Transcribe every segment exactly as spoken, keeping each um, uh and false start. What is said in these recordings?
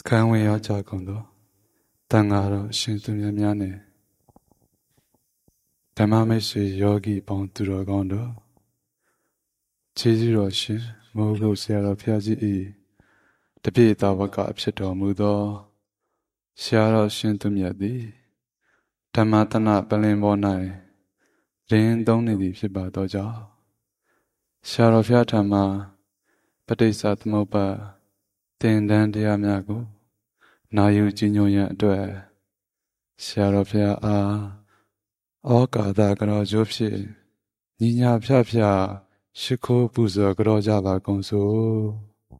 Scan we are Jacondo, Tangaro, Shintumiane, Tamamesi Yogi Ponturagondo, Chiziroshi, Mogo Sierra Piazzi E, the Pita Waka Psito Mudo, Sierra Shintumiadi, Tamatana Balimbonai, Rin Donidi Fibadoja, Sierra Fiatama, Padisat Moba, Tindandia Miago, Nayu Jinyoya Dwe, Sierra Pia A. Oka da garo psi, niña pia pia, shiko buzo garo java gonso.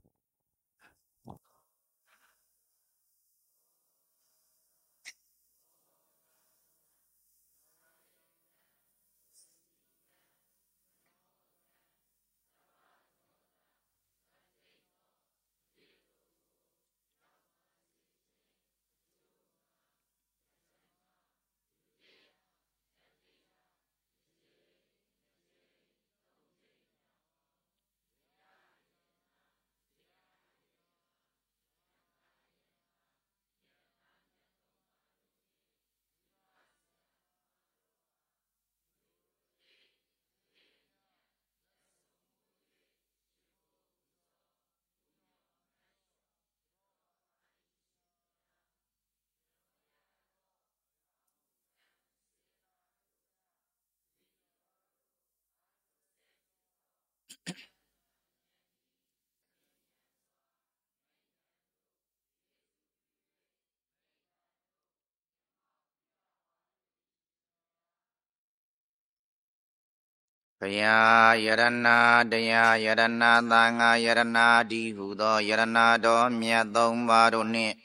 Kaya yarana daya yarana tanga yarana di hudo yarana do mya thong ba do ni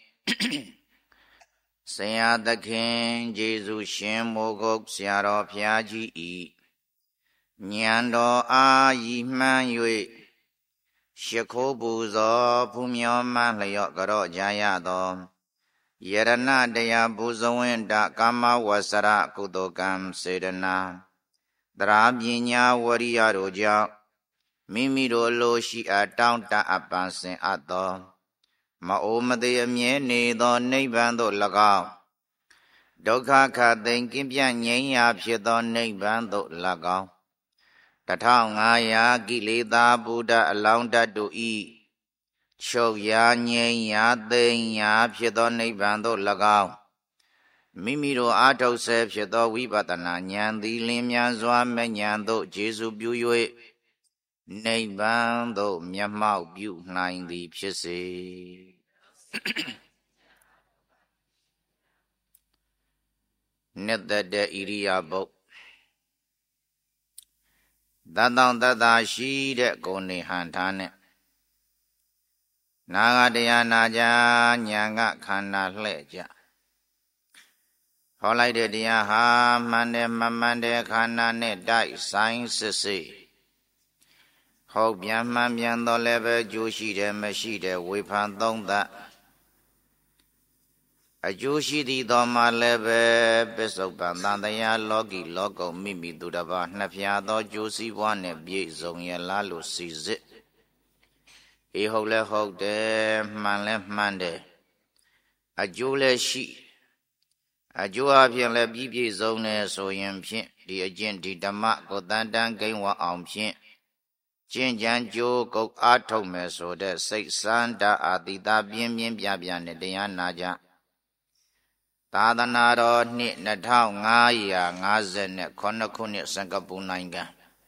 Saya Thakhin Jesu Shin Mogo Sia Ro Phya Ji I Nyan Do A Yi Man Yue Shikho Bu Zo Phu Myo Man Lyo Garo Jaya Do Yarana daya Bu Zawin Da Kama Wasara Kudokam Sedana Dra Pinya Wariya Do Jaw Mimi Do Lo Shi A Taung Ta Apan Sin At Do Ma O Mate Amye Ne Do Nibbban Do Lakaw Dukha Kha Tin Kin Pya Ngyain Ya Phit Do Nibbban Do Lakaw Tathaung Ngaya Kileta Buddha Aloung Tat Do I Chok Ya Ngyain Ya Tin Ya Phit Do Nibbban Do Lakaw Mimi Do A Thok Se Phit Do Vipassana Nyan Thi Lin Myan Swa Mဉဏ်Do Jesu Pyu Yue Nibbban Do Myat Mauk Pyu Naing Thi Phit Se Nittata Iriya Bok Tatang Tata Shi De Kone Han Tha Ne Naga Taya Naja Nyanga Khanda Hle Ja Hau Lai De Taya Ha Man De Man De Khanda Ne Dai Saing Sit Se Hau Pyan Man Pyan Do Le Be Jyo Shi De Ma Shi De Wei Phan Thong That A Jyo Shi Thi Do Ma Le Be Pissok Pan Tan Taya Loki Loko Mimi Tu Ta Pa Nhat Phya Do Jyo Si Pwa Ne Piet Song Ye La Lo Si Sit E Houk Le Houk De Man Le Man De A Jyo Le Shi A Jyo A Phyin Le Pi Piet Song Ne So Yin Phyin Di A Chin Di Dhamma Ko Tan Tan Kain Wa Aung Phyin Chin Chan Jyo Kok A Thok Me So De Siat San Da A Thi Ta Pyin Pyin Pya Pya Ne Taya Na Ja Thadana Doနှစ်two thousand five hundred fifty-sevenခုနှစ်စင်ကာပူနိုင်ငံ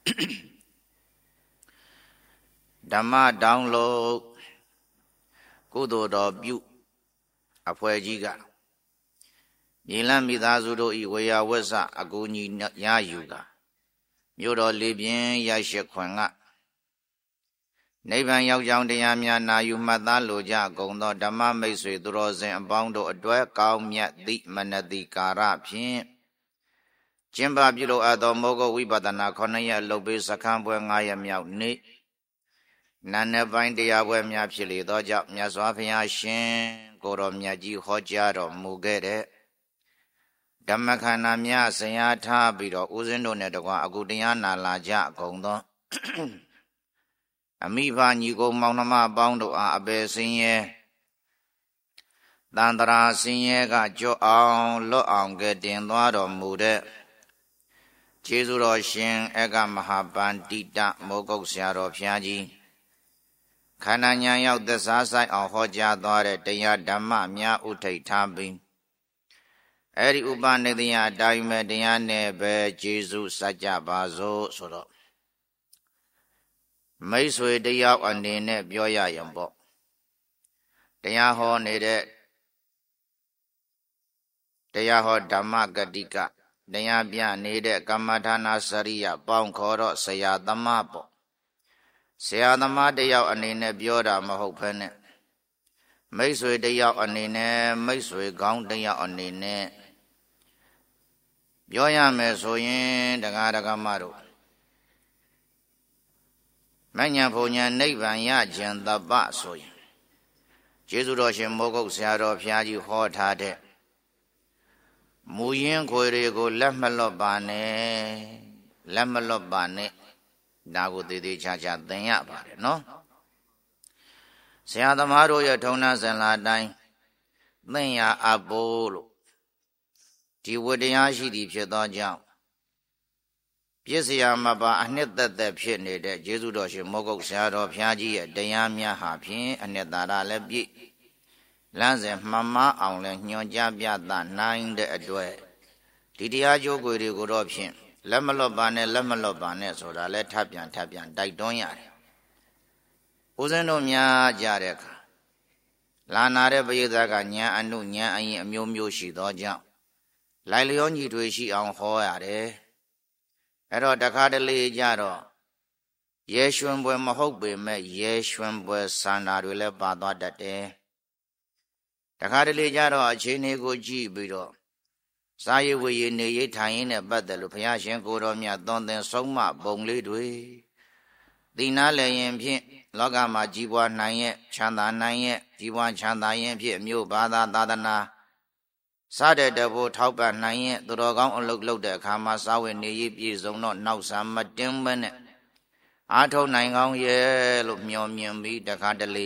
ဓမ္မဒေါင်းလို့ကုသိုလ်တော်ပြုအဖွဲ့ကြီးကမြေလမ်းမိသားစုတို့ဤဝေယဝစ္စအကူအညီရယူကမြို့တော်လေးပြင်းရရှိခွန်ကနိဗ္ဗာန်ရောက်ကြောင်းတရားများနာယူမှတ်သားလိုကြကုန်သောဓမ္မမိတ်ဆွေသူတော်စင်အပေါင်းတို့အတွက်ကောင်းမြတ်သည့်မနတိကာရဖြင့်ကျင့်ပပြုလိုအပ်သောမောဂဝိပဿနာခုနှစ်ရက်လုပ်ပေးစခန်းပွဲ၅ရက်မြောက်နေ့နာနေပိုင်းတရားပွဲများဖြစ်လေသောကြောင့်မြတ်စွာဘုရားရှင်ကိုယ်တော်မြတ်ကြီးဟောကြားတော်မူခဲ့တဲ့ဓမ္မခန္ဓာများဆရာထားပြီးတော့ဦးဇင်းတို့နဲ့တကွာအကုတရားနာလာကြကုန်သောအမိဘညီကိုမောင်နှမအပေါင်းတို့အားအပေစင်းရဲတန်တရာဆင်းရဲကကြော့အောင်လွတ်အောင်ကတင်သွားတော်မူတဲ့ကျေးဇူးတော်ရှင်အကမဟာပန္တိတမောဂုတ်ဆရာတော်ဘုရားကြီးခန္ဓာဉာဏ်ရောက်သစ္စာဆိုင်အောင်ဟောကြားသွားတဲ့တရားဓမ္မများဥထိတ်ထားပြီးအဲ့ဒီဥပနိဒေယအတိုင်းပဲတရားနဲ့ပဲကျေးဇူးစัจကြပါစို့ဆိုတော့မိတ်ဆွေတယောက်အနေနဲ့ပြောရရင်ပေါ့တရားဟောနေတဲ့တရားဟောဓမ္မဂတိကတရားပြနေတဲ့ကမ္မထာနာစရိယပေါင်းခေါ်တော့ဆရာသမားပေါ့ဆရာသမားတယောက်အနေနဲ့ပြောတာမဟုတ်ဘဲနဲ့မိတ်ဆွေတယောက်အနေနဲ့မိတ်ဆွေကောင်းတယောက်အနေနဲ့ပြောရမယ်ဆိုရင်တရားဓမ္မတို့မဉ္ဇဉ်ဘုံညာနိဗ္ဗာန်ရခြင်းတပ္ပဆိုရင်ကျေးဇူးတော်ရှင်မောဂုတ်ဆရာတော်ဘုရားကြီးဟောထားတဲ့မူရင်းခွေတွေကိုလက်မလွတ်ပါနဲ့လက်မလွတ်ပါနဲ့ဒါကိုတည်တည်ချာချာသင်ရပါတယ်နော်ဆရာသမားတို့ရဲ့ထုံနာစင်လာတိုင်းသင်ရအပ်ဖို့လို့ဒီဝတ္တရားရှိသည်ဖြစ်သောကြောင့်ပြည့်စရာမပါအနှစ်သက်သက်ဖြစ်နေတဲ့ကျေးဇူးတော်ရှင်မောဂုတ်ဆရာတော်ဘုရားကြီးရဲ့တရားများဟာဖြင့်အနှစ်သာရလည်းပြည့်လမ်းစဉ်မှန်မှအောင်လည်းညွှန်ကြားပြသနိုင်တဲ့အတွက်ဒီတရားကြိုးကိုယ်တွေကိုတော့ဖြင့်လက်မလွတ်ပါနဲ့လက်မလွတ်ပါနဲ့ဆိုတာလဲထပ်ပြန်ထပ်ပြန်တိုက်တွန်းရတယ်။ဦးဇင်းတို့များကြတဲ့အခါလာနာတဲ့ပရိသတ်ကဉာဏ်အနုဉာဏ်အရင်အမျိုးမျိုးရှိသောကြောင့်လိုက်လျောညီတွေရှိအောင်ဟောရတယ်။အဲ့တော့တခါတလေကြတော့ရဲရွှင်ပွဲမဟုတ်ပေမဲ့ရဲရွှင်ပွဲစန္ဒာတွေလည်းပါသွားတတ်တယ်။တခါတလေကြတော့အချိန်လေးကိုကြည့်ပြီးတော့စာရေးဝေရေးနေရေးထိုင်ရင်းနဲ့ပတ်သက်လို့ဘုရားရှင်ကိုတော်မြတ်သွန်သင်ဆုံးမပုံလေးတွေသိနာလည်းရင်ဖြင့်လောကမှာကြီးပွားနိုင်ရဲ့ချမ်းသာနိုင်ရဲ့ကြီးပွားချမ်းသာရင်ဖြင့်မြို့ဘာသာသာသနာစတဲ့တဘောထောက်ပံ့နိုင်ရဲ့သူတော်ကောင်းအလုပ်လုပ်တဲ့အခါမှာစာဝတ်နေရေးပြည်စုံတော့နောက်ဆံမတင်းမနဲ့အားထုတ်နိုင်ကောင်းရဲ့လို့မျှော်မြင်ပြီးတခါတလေ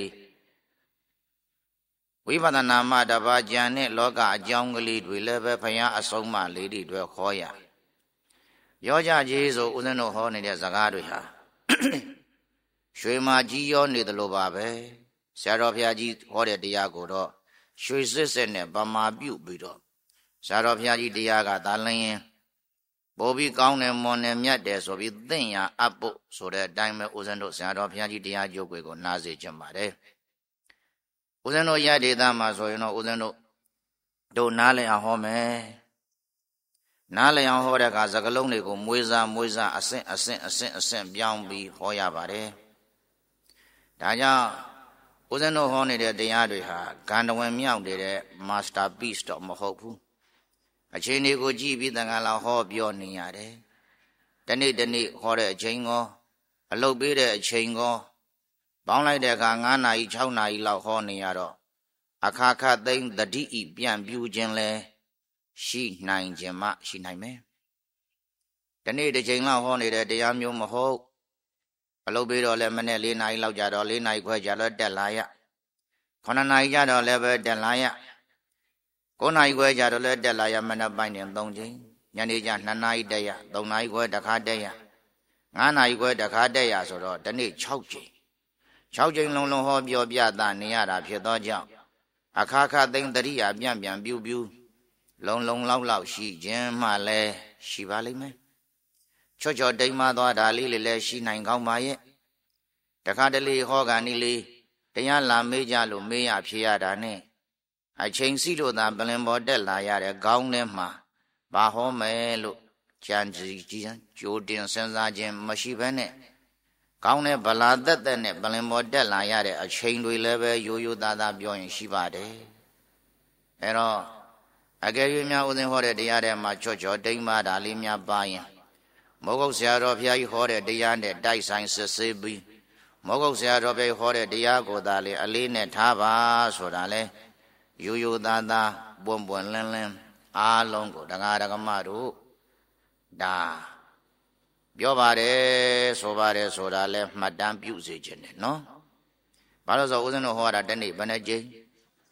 ဝိပဿနာမှတပါးကြံတဲ့လောကအကြောင်းကလေးတွေလည်းပဲဘုရားအဆုံးအမလေးတွေအတွက်ခေါ်ရရောကြကြီးဆိုဦးဇင်းတို့ဟောနေတဲ့စကားတွေဟာရွှေမာကြီးရောနေတယ်လို့ပါပဲဆရာတော်ဘုရားကြီးဟောတဲ့တရားကိုတော့ရွှေစစ်စစ်နဲ့ဗမာပြုတ်ပြီးတော့ဆရာတော်ဘုရားကြီးတရားကသာလျင်ပို့ပြီးကောင်းတယ်မွန်တယ်မြတ်တယ်ဆိုပြီးသင်ရအပ်ဖို့ဆိုတဲ့အတိုင်းပဲဦးဇင်းတို့ဆရာတော်ဘုရားကြီးတရားကြိုးကိုနားစေချင်ပါတယ်ဦးဇင်းတို့ရဒေသမှာဆိုရင်တော့ဦးဇင်းတို့တို့နားလည်အောင်ဟောမယ်နားလည်အောင်ဟောတဲ့အခါစကားလုံးတွေကိုမွေးစားမွေးစားအဆင့်အဆင့်အဆင့်အဆင့်ပြောင်းပြီးဟောရပါတယ်ဒါကြောင့်ဦးဇင်းတို့ဟောနေတဲ့တရားတွေဟာဂန္ဓဝင်မြောက်နေတဲ့ masterpiece တော့မဟုတ်ဘူးအချိန်တွေကိုကြည့်ပြီးတန်ခါလောက်ဟောပြောနေရတယ်တနေ့တနေ့ဟောတဲ့အချိန်ကောအလုပ်ပေးတဲ့အချိန်ကောပေါင်းလိုက်တဲ့အခါ၅နာရီ၆နာရီလောက်ဟောနေရတော့အခါခသိမ့်တတိဤပြန်ပြူခြင်းလဲရှိနိုင်ခြင်းမှရှိနိုင်မယ်ဒီနေ့တစ်ချိန်လောက်ဟောနေတဲ့တရားမျိုးမဟုတ်အလုပ်ပေးတော့လဲမနေ့၄နာရီလောက်ကြာတော့၄နာရီခွဲကြာတော့တက်လာရခုနှစ်နာရီကြာတော့လည်းပဲတက်လာရ၉နာရီခွဲကြာတော့လည်းတက်လာရမနေ့ပိုင်းတင်၃ချိန်ညနေကျ၂နာရီတက်ရ၃နာရီခွဲတစ်ခါတက်ရ၅နာရီခွဲတစ်ခါတက်ရဆိုတော့ဒီနေ့၆ချိန်၆ချိန်လုံးလုံးဟောပြောပြတာနေရတာဖြစ်သောကြောင့်အခါခသိမ့်တရိယာပြန်ပြန်ပြူပြူလုံလုံလောက်လောက်ရှိခြင်းမှလည်းရှိပါလိမ့်မယ်ချော့ချော့တိမ်မသွားတာလေးလည်းရှိနိုင်ကောင်းပါရဲ့တခါတလေဟောကန်ဒီလေးတရားလာမေးကြလို့မေးရဖြေရတာနဲ့အချိန်စီလို့သာပလင်ပေါ်တက်လာရတဲ့ခေါင်းထဲမှာဘာဟောမယ်လို့ကြံစည်ကြည်ကြိုတင်စဉ်းစားခြင်းမရှိဘဲနဲ့ကောင်းတဲ့ဗလာသက်သက်နဲ့ပလင်ပေါ်တက်လာရတဲ့အချိန်တွေလည်းပဲရိုးရိုးသားသားပြောရင်ရှိပါတယ်အဲတော့အကယ်၍များဦးဇင်းဟောတဲ့တရားထဲမှာချော့ချော့တိမ်မာတာလေးများပါရင်မောဂုတ်ဆရာတော်ဘုရားကြီးဟောတဲ့တရားနဲ့တိုက်ဆိုင်စစ်ဆေးပြီးမောဂုတ်ဆရာတော်ဘုရားဟောတဲ့တရားကိုသာလေအလေးနဲ့ထားပါဆိုတာလေရိုးရိုးသားသားပွန့်ပွန့်လင်းလင်းအားလုံးကိုတရားဓမ္မတို့ဒါပြောပါတယ်ဆိုပါတယ်ဆိုတာလဲမှတ်တမ်းပြုစေခြင်းနဲ့နော်ဘာလို့ဆိုဦးဇင်းတို့ဟောတာတနေ့ဘယ်နှကြိမ်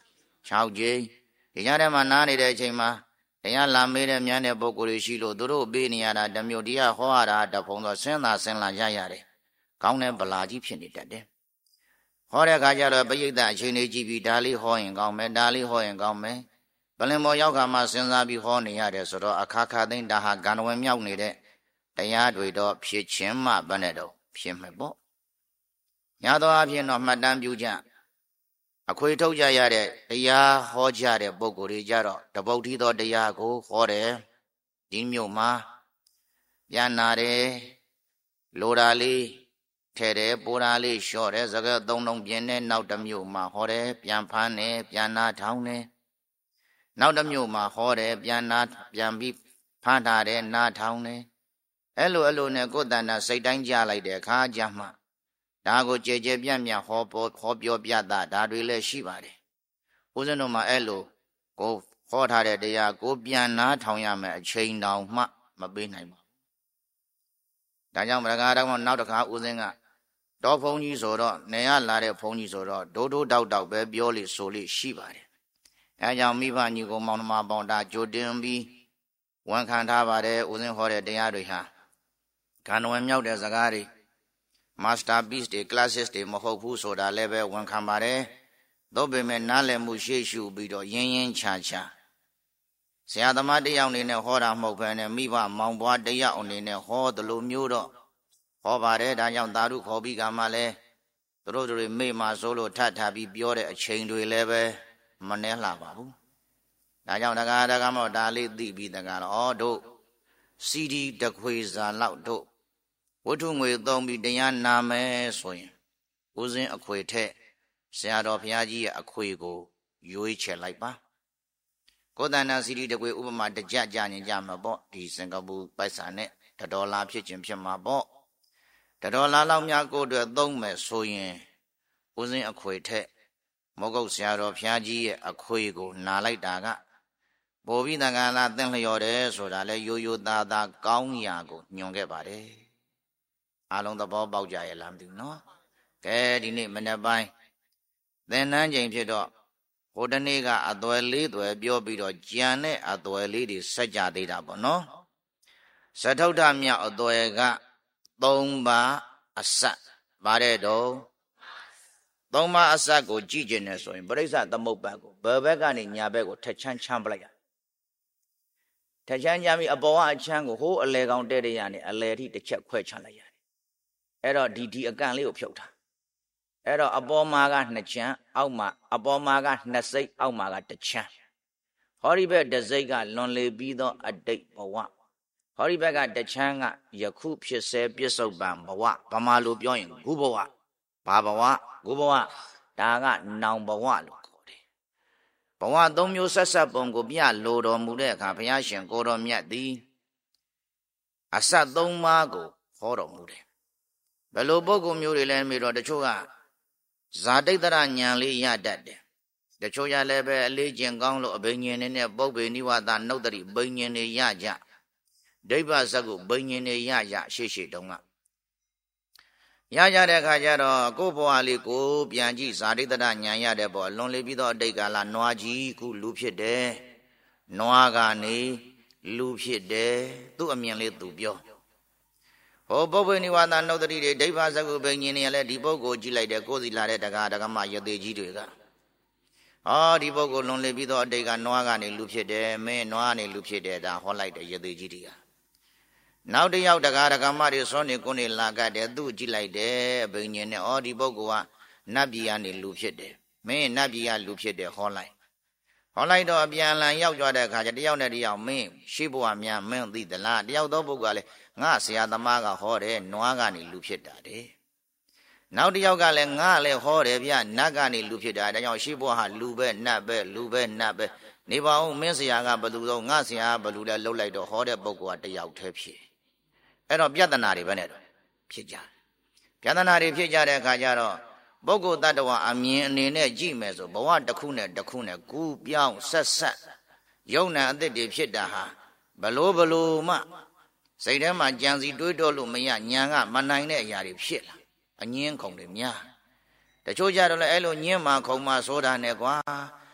၆ကြိမ်ဒီကြားထဲမှာနားနေတဲ့အချိန်မှာတရားလာမေးတဲ့များတဲ့ပုဂ္ဂိုလ်တွေရှိလို့သူတို့ပေးနေရတာဓမျိုးတရားဟောရတာတဖုံတော့ဆင်းသာဆင်းလာရရတယ်ကောင်းတဲ့ဗလာကြီးဖြစ်နေတတ်တယ်ဟောတဲ့အခါကျတော့ပရိသတ်အချိန်လေးကြည့်ပြီးဒါလေးဟောရင်ကောင်းမယ်ဒါလေးဟောရင်ကောင်းမယ်ပလင်မော်ရောက်ခါမှစဉ်းစားပြီးဟောနေရတယ်ဆိုတော့အခါခါသိမ့်ဒါဟာဂန္ဓဝင်မြောက်နေတဲ့တရားတွေတော့ဖြစ်ချင်းမှဘယ်နဲ့တော့ဖြစ်မယ်ပေါ့ညာသောအဖြစ်တော့မှတ်တမ်းပြုကြအခွေထုတ်ကြရတဲ့တရားဟောကြတဲ့ပုဂ္ဂိုလ်တွေကြတော့တပုတ်ထီသောတရားကိုဟောတယ်ဒီမျိုးမှာပြန်နာတယ်လိုတာလေးထဲတယ်ပိုတာလေးလျှော့တယ်စကားသုံးလုံးပြင်းတဲ့နောက်တစ်မျိုးမှာဟောတယ်ပြန်ဖမ်းတယ်ပြန်နာထောင်းတယ်နောက်တစ်မျိုးမှာဟောတယ်ပြန်နာပြန်ပြီးဖမ်းထားတယ်နာထောင်းတယ်အဲ့လိုအဲ့လိုနဲ့ကိုယ်တဏ္ဍစိတ်တိုင်းကြလိုက်တဲ့အခါကျမှဒါကိုကြဲကြဲပြန့်ပြန့်ဟောပေါ်ဟောပြောပြတာဒါတွေလည်းရှိပါတယ်ဦးဇင်းတို့မှာအဲ့လိုကိုဟောထားတဲ့တရားကိုပြန်နာထောင်ရမယ်အချိန်တောင်မှမပေးနိုင်ပါဘူးဒါကြောင့်မရကားတော့နောက်တစ်ခါဦးဇင်းကတော်ဘုန်းကြီးဆိုတော့နေရလာတဲ့ဘုန်းကြီးဆိုတော့ဒိုးဒိုးတောက်တောက်ပဲပြောလိဆိုလိရှိပါတယ်အဲကြောင့်မိဘညီကိုမောင်နှမပေါင်းတာကြိုတင်ပြီးဝန်ခံထားပါတယ်ဦးဇင်းဟောတဲ့တရားတွေဟာဂန္ဓဝင်မြောက်တဲ့စကားတွေmasterpiece တွေ classes တွေမဟုတ်ဘူးဆိုတာလည်းပဲဝန်ခံပါတယ်သို့ပေမဲ့နားလည်မှုရှေ့ရှုပြီးတော့ရင်းရင်းချာချာဆရာသမားတယောက်အနေနဲ့ဟောတာမဟုတ်ဘဲနဲ့မိဘမောင်ဘွားတယောက်အနေနဲ့ဟောသလိုမျိုးတော့ဟောပါတယ်ဒါကြောင့်သာဓုခေါ်ပြီးကမှလည်းသူတို့တွေမေ့မှဆိုလို့ထထပြီးပြောတဲ့အချိန်တွေလည်းပဲမနှဲလှပါဘူးဒါကြောင့်တက္ကရာတက္ကမောဒါလေးသိပြီးတက္ကရာဩတို့စီဒီတခွေစာလောက်တို့ဝတ္ထုငွေသုံးပြီးတရားနာမယ်ဆိုရင်ဦးဇင်းအခွေထက်ဆရာတော်ဘုရားကြီးရဲ့အခွေကိုရွေးချယ်လိုက်ပါကိုယ်တဏ္ဍစီဒီတခွေဥပမာတကြကြရင်ကြမှာပေါ့ဒီစင်ကာပူပိုက်ဆံနဲ့တဒေါ်လာဖြစ်ခြင်းဖြစ်မှာပေါ့တဒေါ်လာလောက်များကိုအတွက်သုံးမယ်ဆိုရင်ဦးဇင်းအခွေထက်မောဂုတ်ဆရာတော်ဘုရားကြီးရဲ့အခွေကိုနာလိုက်တာကပိုပြီးတန်ခါလာသင်လျော်တယ်ဆိုတာလဲရိုးရိုးသားသားကောင်းရာကိုညွန်ခဲ့ပါတယ်အားလုံးသဘောပေါက်ကြရဲ့လားမသိဘူးနော်ကဲဒီနေ့မနေ့ပိုင်းသင်္นานချိန်ဖြစ်တော့ဟိုတနေ့ကအသွယ်လေးသွယ်ပြောပြီးတော့ကြံတဲ့အသွယ်လေးတွေဆက်ကြသေးတာပေါ့နော်သထုဒ္ဓမြောက်အသွယ်ကသုံးပါးအစပ်ပါတဲ့တော့သုံးပါးအစပ်ကိုကြည့်ကျင်နေဆိုရင်ပရိစ္ဆသမုပ္ပါကိုဘယ်ဘက်ကနေညာဘက်ကိုထက်ချမ်းချမ်းပလိုက်ရထက်ချမ်းချမ်းပြီးအပေါ်ကအချမ်းကိုဟိုးအလဲကောင်တဲ့တဲ့ရနေအလဲထိတစ်ချက်ခွဲချလိုက်ရတယ်အဲ့တော့ဒီဒီအကန့်လေးကိုဖြုတ်ထားအဲ့တော့အပေါ်မှာကနှစ်ချမ်းအောက်မှာအပေါ်မှာကနှစ်စိတ်အောက်မှာကတစ်ချမ်းဟောဒီဘက်တစ်စိတ်ကလွန်လေပြီးသောအတိတ်ဘဝဟောဒီဘက်ကတစ်ချမ်းကယခုဖြစ်စေပြစ္ဆုတ်ပံဘဝဗမာလိုပြောရင်ဂုဘဝဘာဘဝဂုဘဝဒါကနောင်ဘဝလို့ခေါ်တယ်ဘဝသုံးမျိုးဆက်ဆက်ပုံကိုပြလိုတော်မူတဲ့အခါဘုရားရှင်ကိုတော်မြတ်သည်အစပ်သုံးပါးကိုဟောတော်မူတယ်ဘယ်လိုပုဂ္ဂိုလ်မျိုးတွေလဲမေးတော့တချို့ကဇာတိတ္တရဉာဏ်လေးရတတ်တယ်တချို့ရလည်းပဲအလေးကျင့်ကောင်းလို့အဘိညာဉ်နဲ့ပုပ္ပေနိဝါဒနှုတ်တရိဘိညာဉ်တွေရကြဒိဗ္ဗစကုဘိညာဉ်တွေရကြရှေ့ရှေ့တုန်းကရကြတဲ့အခါကျတော့ကိုယ့်ဘဝလေးကိုပြန်ကြည့်ဇာတိတ္တရဉာဏ်ရတဲ့ပေါ်လွန်လေပြီးတော့အတိတ်ကာလနွားကြီးခုလူဖြစ်တယ်နွားကနေလူဖြစ်တယ်သူ့အမြင်လေးသူပြောဟောပုပ္ပေနိဝါဒနှုတ်တရိတွေဒိဗ္ဗစကုဘိညာဉ်တွေလည်းဒီပုဂ္ဂိုလ်ကြည့်လိုက်တဲ့ကိုယ်စီလာတဲ့တက္ကရာတက္ကမယသေကြီးတွေကဟောဒီပုဂ္ဂိုလ်လွန်လေပြီးတော့အတိတ်ကနွားကနေလူဖြစ်တယ်မင်းနွားကနေလူဖြစ်တယ်ဒါဟောလိုက်တဲ့ယသေကြီးတွေကနောက်တစ်ယောက်တက္ကရာတက္ကမတွေစောနေကိုနေလာကတဲ့သူ့ကြည့်လိုက်တဲ့ဘိညာဉ်နဲ့ဩဒီပုဂ္ဂိုလ်ကနတ်ပြည်ကနေလူဖြစ်တယ်မင်းနတ်ပြည်ကလူဖြစ်တယ်ဟောလိုက်ဟောလိုက်တော့အပြန်လန်ရောက်ကြတဲ့အခါကျတယောက်နဲ့တယောက်မင်းရှိဘဝများမင်းသိသလားတယောက်သောပုဂ္ဂိုလ်ကလည်းငါဆရာသမားကဟောတယ်နွားကနေလူဖြစ်တာတဲ့နောက်တစ်ယောက်ကလည်းငါလည်းဟောတယ်ဗျနတ်ကနေလူဖြစ်တာဒါကြောင့်ရှိဘဝဟာလူပဲနတ်ပဲလူပဲနတ်ပဲနေပါဦးမင်းဆရာကဘယ်သူတော့ငါဆရာကဘယ်လူလဲလှုပ်လိုက်တော့ဟောတဲ့ပုဂ္ဂိုလ်ကတယောက်တည်းဖြစ်အဲ့တော့ပြဿနာတွေပဲနဲ့တော့ဖြစ်ကြပြဿနာတွေဖြစ်ကြတဲ့အခါကျတော့ပုဂ္ဂိုလ်တ attva အမြင်အနေနဲ့ကြည့်မယ်ဆိုဘဝတစ်ခုနဲ့တစ်ခုနဲ့ကူးပြောင်းဆက်ဆက်ယုံနာအသစ်တွေဖြစ်တာဟာဘလို့ဘလို့မှစိတ်ထဲမှာကြံစီတွေးတော့လို့မရညာကမနိုင်တဲ့အရာတွေဖြစ်လာအငင်းခုန်တွေများတချို့ကြတော့လည်းအဲ့လိုညင်းမှခုံမှဆိုတာနဲ့ကွာ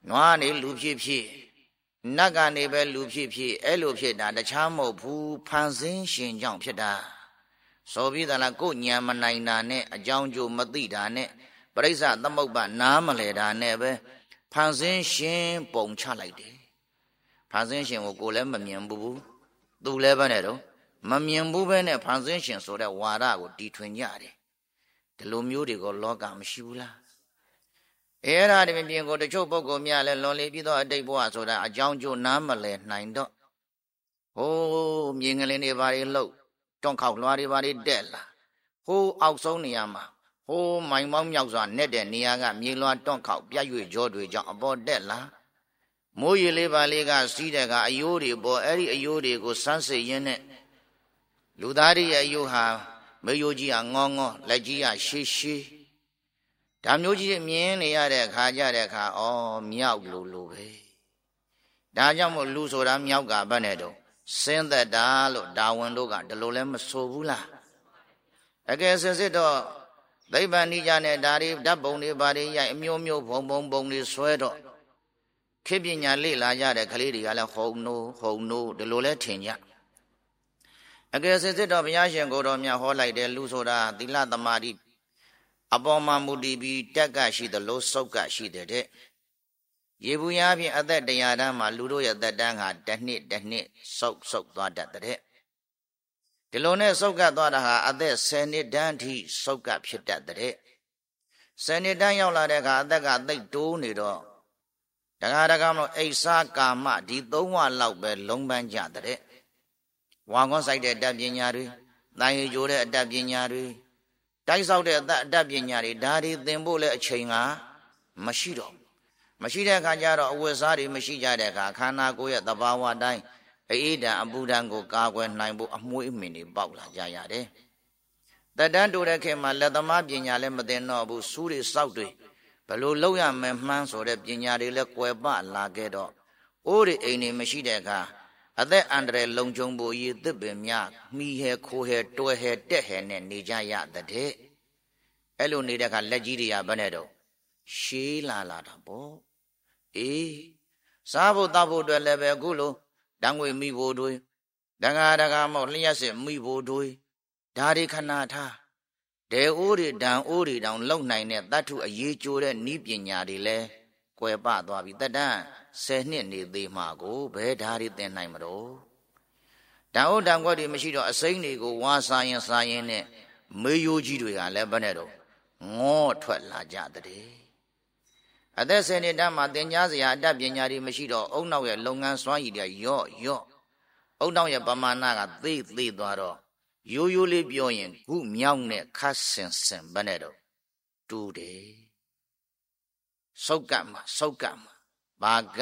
နွားနေလူဖြစ်ဖြစ်နတ်ကနေပဲလူဖြစ်ဖြစ်အဲ့လိုဖြစ်တာတခြားမဟုတ်ဘူးဖန်ဆင်းရှင်ကြောင့်ဖြစ်တာဆိုပြီးသလားကိုညံမနိုင်တာနဲ့အကြောင်းကျိုးမသိတာနဲ့ပရိစ္ဆသမုပ္ပါနားမလဲတာနဲ့ပဲဖန်ဆင်းရှင်ပုံချလိုက်တယ်ဖန်ဆင်းရှင်ကိုကိုလည်းမမြင်ဘူးသူလည်းပဲနဲ့တော့မမြင်ဘူးပဲနဲ့ဖန်ဆင်းရှင်ဆိုတဲ့ဝါဒကိုတီထွင်ကြတယ်ဒီလိုမျိုးတွေကိုလောကမရှိဘူးလားအဲ့ဒါဒီပြင်ကိုတချို့ပုဂ္ဂိုလ်များလဲလွန်လေပြီးတော့အတိတ်ဘဝဆိုတာအကြောင်းကျိုးနားမလဲနိုင်တော့ဟိုးမြင်ကလေးတွေဘာတွေလှုပ်တွန့်ခေါက်လွှားတွေဘာတွေတက်လာဟိုးအောက်ဆုံးနေရာမှာဟိုးမိုင်မောင်းမြောက်စွာနဲ့တဲ့နေရာကမြေလွှာတွန့်ခေါက်ပြတ်၍ကြောတွေကြောင့်အပေါ်တက်လာမိုးရေလေးပါလေးကစီးတဲ့ကအယိုးတွေပေါ်အဲ့ဒီအယိုးတွေကိုစမ်းစစ်ရင်းနဲ့လူသားတွေရဲ့အယိုးဟာမေယိုကြီးကငေါငေါလက်ကြီးကရှည်ရှည်ဒါမျိုးကြီးမြင်နေရတဲ့အခါကြတဲ့အခါဩမြောက်လို့လို့ပဲဒါကြောင့်မို့လူဆိုတာမြောက်ကဘယ်နဲ့တော့စင်းသက်တာလို့ဒါဝင်တို့ကဒီလိုလဲမဆိုဘူးလားအကယ်စစ်စစ်တော့သိဗ္ဗံနိကြနဲ့ဒါတွေဓာတ်ပုံတွေဘာတွေရိုက်အမျိုးမျိုးဘုံဘုံဘုံတွေဆွဲတော့ခေပညာလေ့လာကြတဲ့ကလေးတွေကလည်းဟုံနိုးဟုံနိုးဒီလိုလဲထင်ကြအကယ်စစ်စစ်တော့ဘုရားရှင်ကိုယ်တော်မြတ်ဟောလိုက်တယ်လူဆိုတာသီလသမာဓိအပေါ်မှာမူတည်ပြီးတက်ကရှိသလိုစုပ်ကရှိတဲ့ရေဘူးရားဖြင့်အသက်တရားတန်းမှာလူတို့ရဲ့သက်တမ်းဟာတစ်နှစ်တစ်နှစ်စုပ်စုပ်သွားတတ်တဲ့ဒီလိုနဲ့စုပ်ကသွားတာဟာအသက်ဆယ်နှစ်တန်းထိစုပ်ကဖြစ်တတ်တဲ့ဆယ်နှစ်တန်းရောက်လာတဲ့အခါအသက်ကသိပ်တိုးနေတော့တခါတခါမလို့အိဆာကာမဒီသုံးဝလောက်ပဲလုံးပန်းကြတဲ့ဝါကွန်ဆိုင်တဲ့အတတ်ပညာတွေတန်ရီကြိုးတဲ့အတတ်ပညာတွေတိုက်ဆောက်တဲ့အတတ်ပညာတွေဒါတွေသင်ဖို့လည်းအချိန်ကမရှိတော့မရှိတဲ့အခါကျတော့အဝတ်စားတွေမရှိကြတဲ့အခါခန္ဓာကိုယ်ရဲ့သဘာဝတိုင်းအေးဒံအပူဒံကိုကာကွယ်နိုင်ဖို့အမွှေးအမင်တွေပေါက်လာကြရတယ်။တတန်းတိုတဲ့ခေတ်မှာလက်သမားပညာလည်းမသိတော့ဘူးစူးတွေစောက်တွေဘယ်လိုလုပ်ရမယ်မှန်းဆိုတဲ့ပညာတွေလည်းကွယ်ပလာခဲ့တော့အိုးတွေအိမ်တွေမရှိတဲ့အခါအသက်အန္တရာယ်လုံခြုံဖို့ရည်သစ်ပင်များမိဟဲခိုးဟဲတွဲဟဲတက်ဟဲနဲ့နေကြရတဲ့အဲ့လိုနေတဲ့အခါလက်ကြီးတွေကဘယ်နဲ့တော့ရှေးလာလာတာပေါ့အေးစားဖို့တောက်ဖို့အတွက်လည်းပဲအခုလိုတန်ငွေမိဖို့တွေတန်ဃာတကာမောလျှက်စစ်မိဖို့တွေဒါတွေခဏထားဒေအိုးတွေဒံအိုးတွေတောင်လုံနိုင်တဲ့တတ္ထုအရေးကြိုးတဲ့ဤပညာတွေလည်းကွယ်ပသွားပြီတတန်းဆယ်နှစ်နေသေးမှာကိုဘယ်ဓာရီသင်နိုင်မလို့တန်အိုးတန်ခွက်တွေမရှိတော့အစိမ့်တွေကိုဝါစားရင်စားရင်နဲ့မေယိုးကြီးတွေကလည်းဘယ်နဲ့တော့ငေါထွက်လာကြတဲ့အသက်ဆယ်နှစ်တန်းမှာသင်ကြားစရာအတတ်ပညာတွေမရှိတော့အုံနောက်ရဲ့လုပ်ငန်းစွမ်းရည်တွေရော့ရော့အုံနောက်ရဲ့ပမာဏကသိသိသွားတော့ရိုးရိုးလေးပြောရင်ခုမြောက်နဲ့ခတ်ဆင်ဆင်ဘယ်နဲ့တော့တူတယ်စုပ်ကပ်မှာစုပ်ကပ်မှာဘာက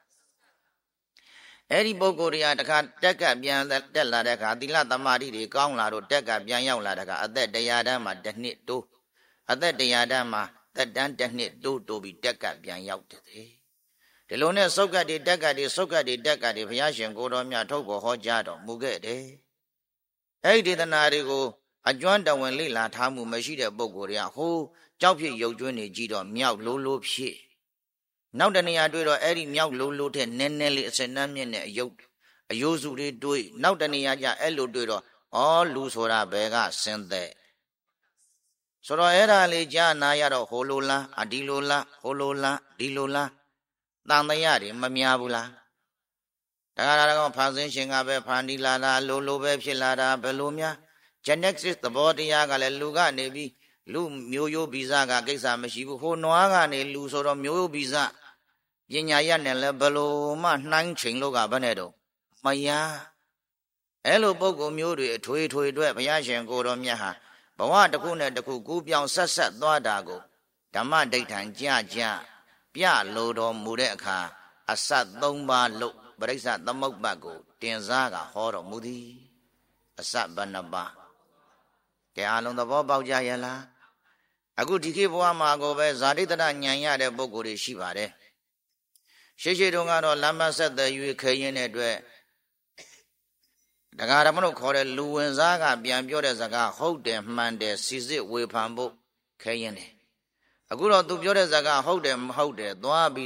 အဲ့ဒီပုဂ္ဂိုလ်တွေကတခါတက်ကပြန်တက်လာတဲ့အခါသီလသမာဓိတွေကောင်းလာတော့တက်ကပြန်ရောက်လာတဲ့အခါအသက်တရားတန်းမှာတစ်နှစ်တိုးအသက်တရားတန်းမှာသက်တမ်းတစ်နှစ်တိုးတိုးပြီးတက်ကပြန်ရောက်တယ်ဒီလိုနဲ့စုပ်ကတ်တွေတက်ကတ်တွေစုပ်ကတ်တွေတက်ကတ်တွေဘုရားရှင်ကိုယ်တော်မြတ်ထုတ်ပေါ်ဟောကြားတော်မူခဲ့တယ်အဲ့ဒီဒေသနာတွေကိုအကျွမ်းတဝင်လေ့လာထားမှုမရှိတဲ့ပုဂ္ဂိုလ်တွေကဟိုးကြောက်ဖြစ်ရုပ်ကျွင်းနေကြည့်တော့မြောက်လိုးလိုးဖြစ်နောက်တနေရာတွေ့တော့အဲ့ဒီမြောက်လိုးလိုးတဲ့နည်းနည်းလေးအစနမ်းမြင့်တဲ့အယုတ်အယိုးစုတွေတွေ့နောက်တနေရာကျအဲ့လိုတွေ့တော့ဩလူဆိုတာဘယ်ကစင်သက်ဆိုတော့အဲ့ဒါလေးကြားနာရတော့ဟိုလိုလားအဒီလိုလားဟိုလိုလားဒီလိုလားတန်တရားတွေမများဘူးလားတခါတခါဖန်ဆင်းရှင်ကပဲဖန်တီးလာတာလိုလိုပဲဖြစ်လာတာဘယ်လိုများ genesis သဘောတရားကလည်းလူကနေပြီးလူမျိုးရိုးဗီဇကကိစ္စမရှိဘူးဟိုနွားကနေလူဆိုတော့မျိုးရိုးဗီဇပညာရနဲ့လည်းဘယ်လိုမှနှိုင်းချိန်လို့ကဘယ်နဲ့တော့မရအဲ့လိုပုံကုမျိုးတွေအထွေထွေအတွက်ဘုရားရှင်ကိုတော်မြတ်ဟာဘဝတစ်ခုနဲ့တစ်ခုကူးပြောင်းဆက်ဆက်သွားတာကိုဓမ္မဒိဋ္ဌံကြကြပြလိုတော်မူတဲ့အခါအစတ်သုံးပါးလို့ပရိစ္ဆသမုပ္ပါကိုတင်စားကဟောတော်မူသည်အစတ်ဘဏ္ဍပါကဲအလုံးသဘောပေါက်ကြရဲ့လားအခုဒီခေတ်ဘဝမှာကိုပဲဇာတိတရဉာဏ်ရတဲ့ပုဂ္ဂိုလ်တွေရှိပါတယ်ရှေးရှေးတုန်းကတော့လမ်းမဆက်တဲ့ရွေခဲရင်းတဲ့အတွက်တရားဓမ္မတို့ခေါ်တဲ့လူဝင်စားကပြန်ပြောတဲ့စကားဟုတ်တယ်မှန်တယ်စီစစ်ဝေဖန်ဖို့ခဲရင်တယ်အခုတော့သူပြောတဲ့စကားဟုတ်တယ်မဟုတ်တယ်သွားပြီး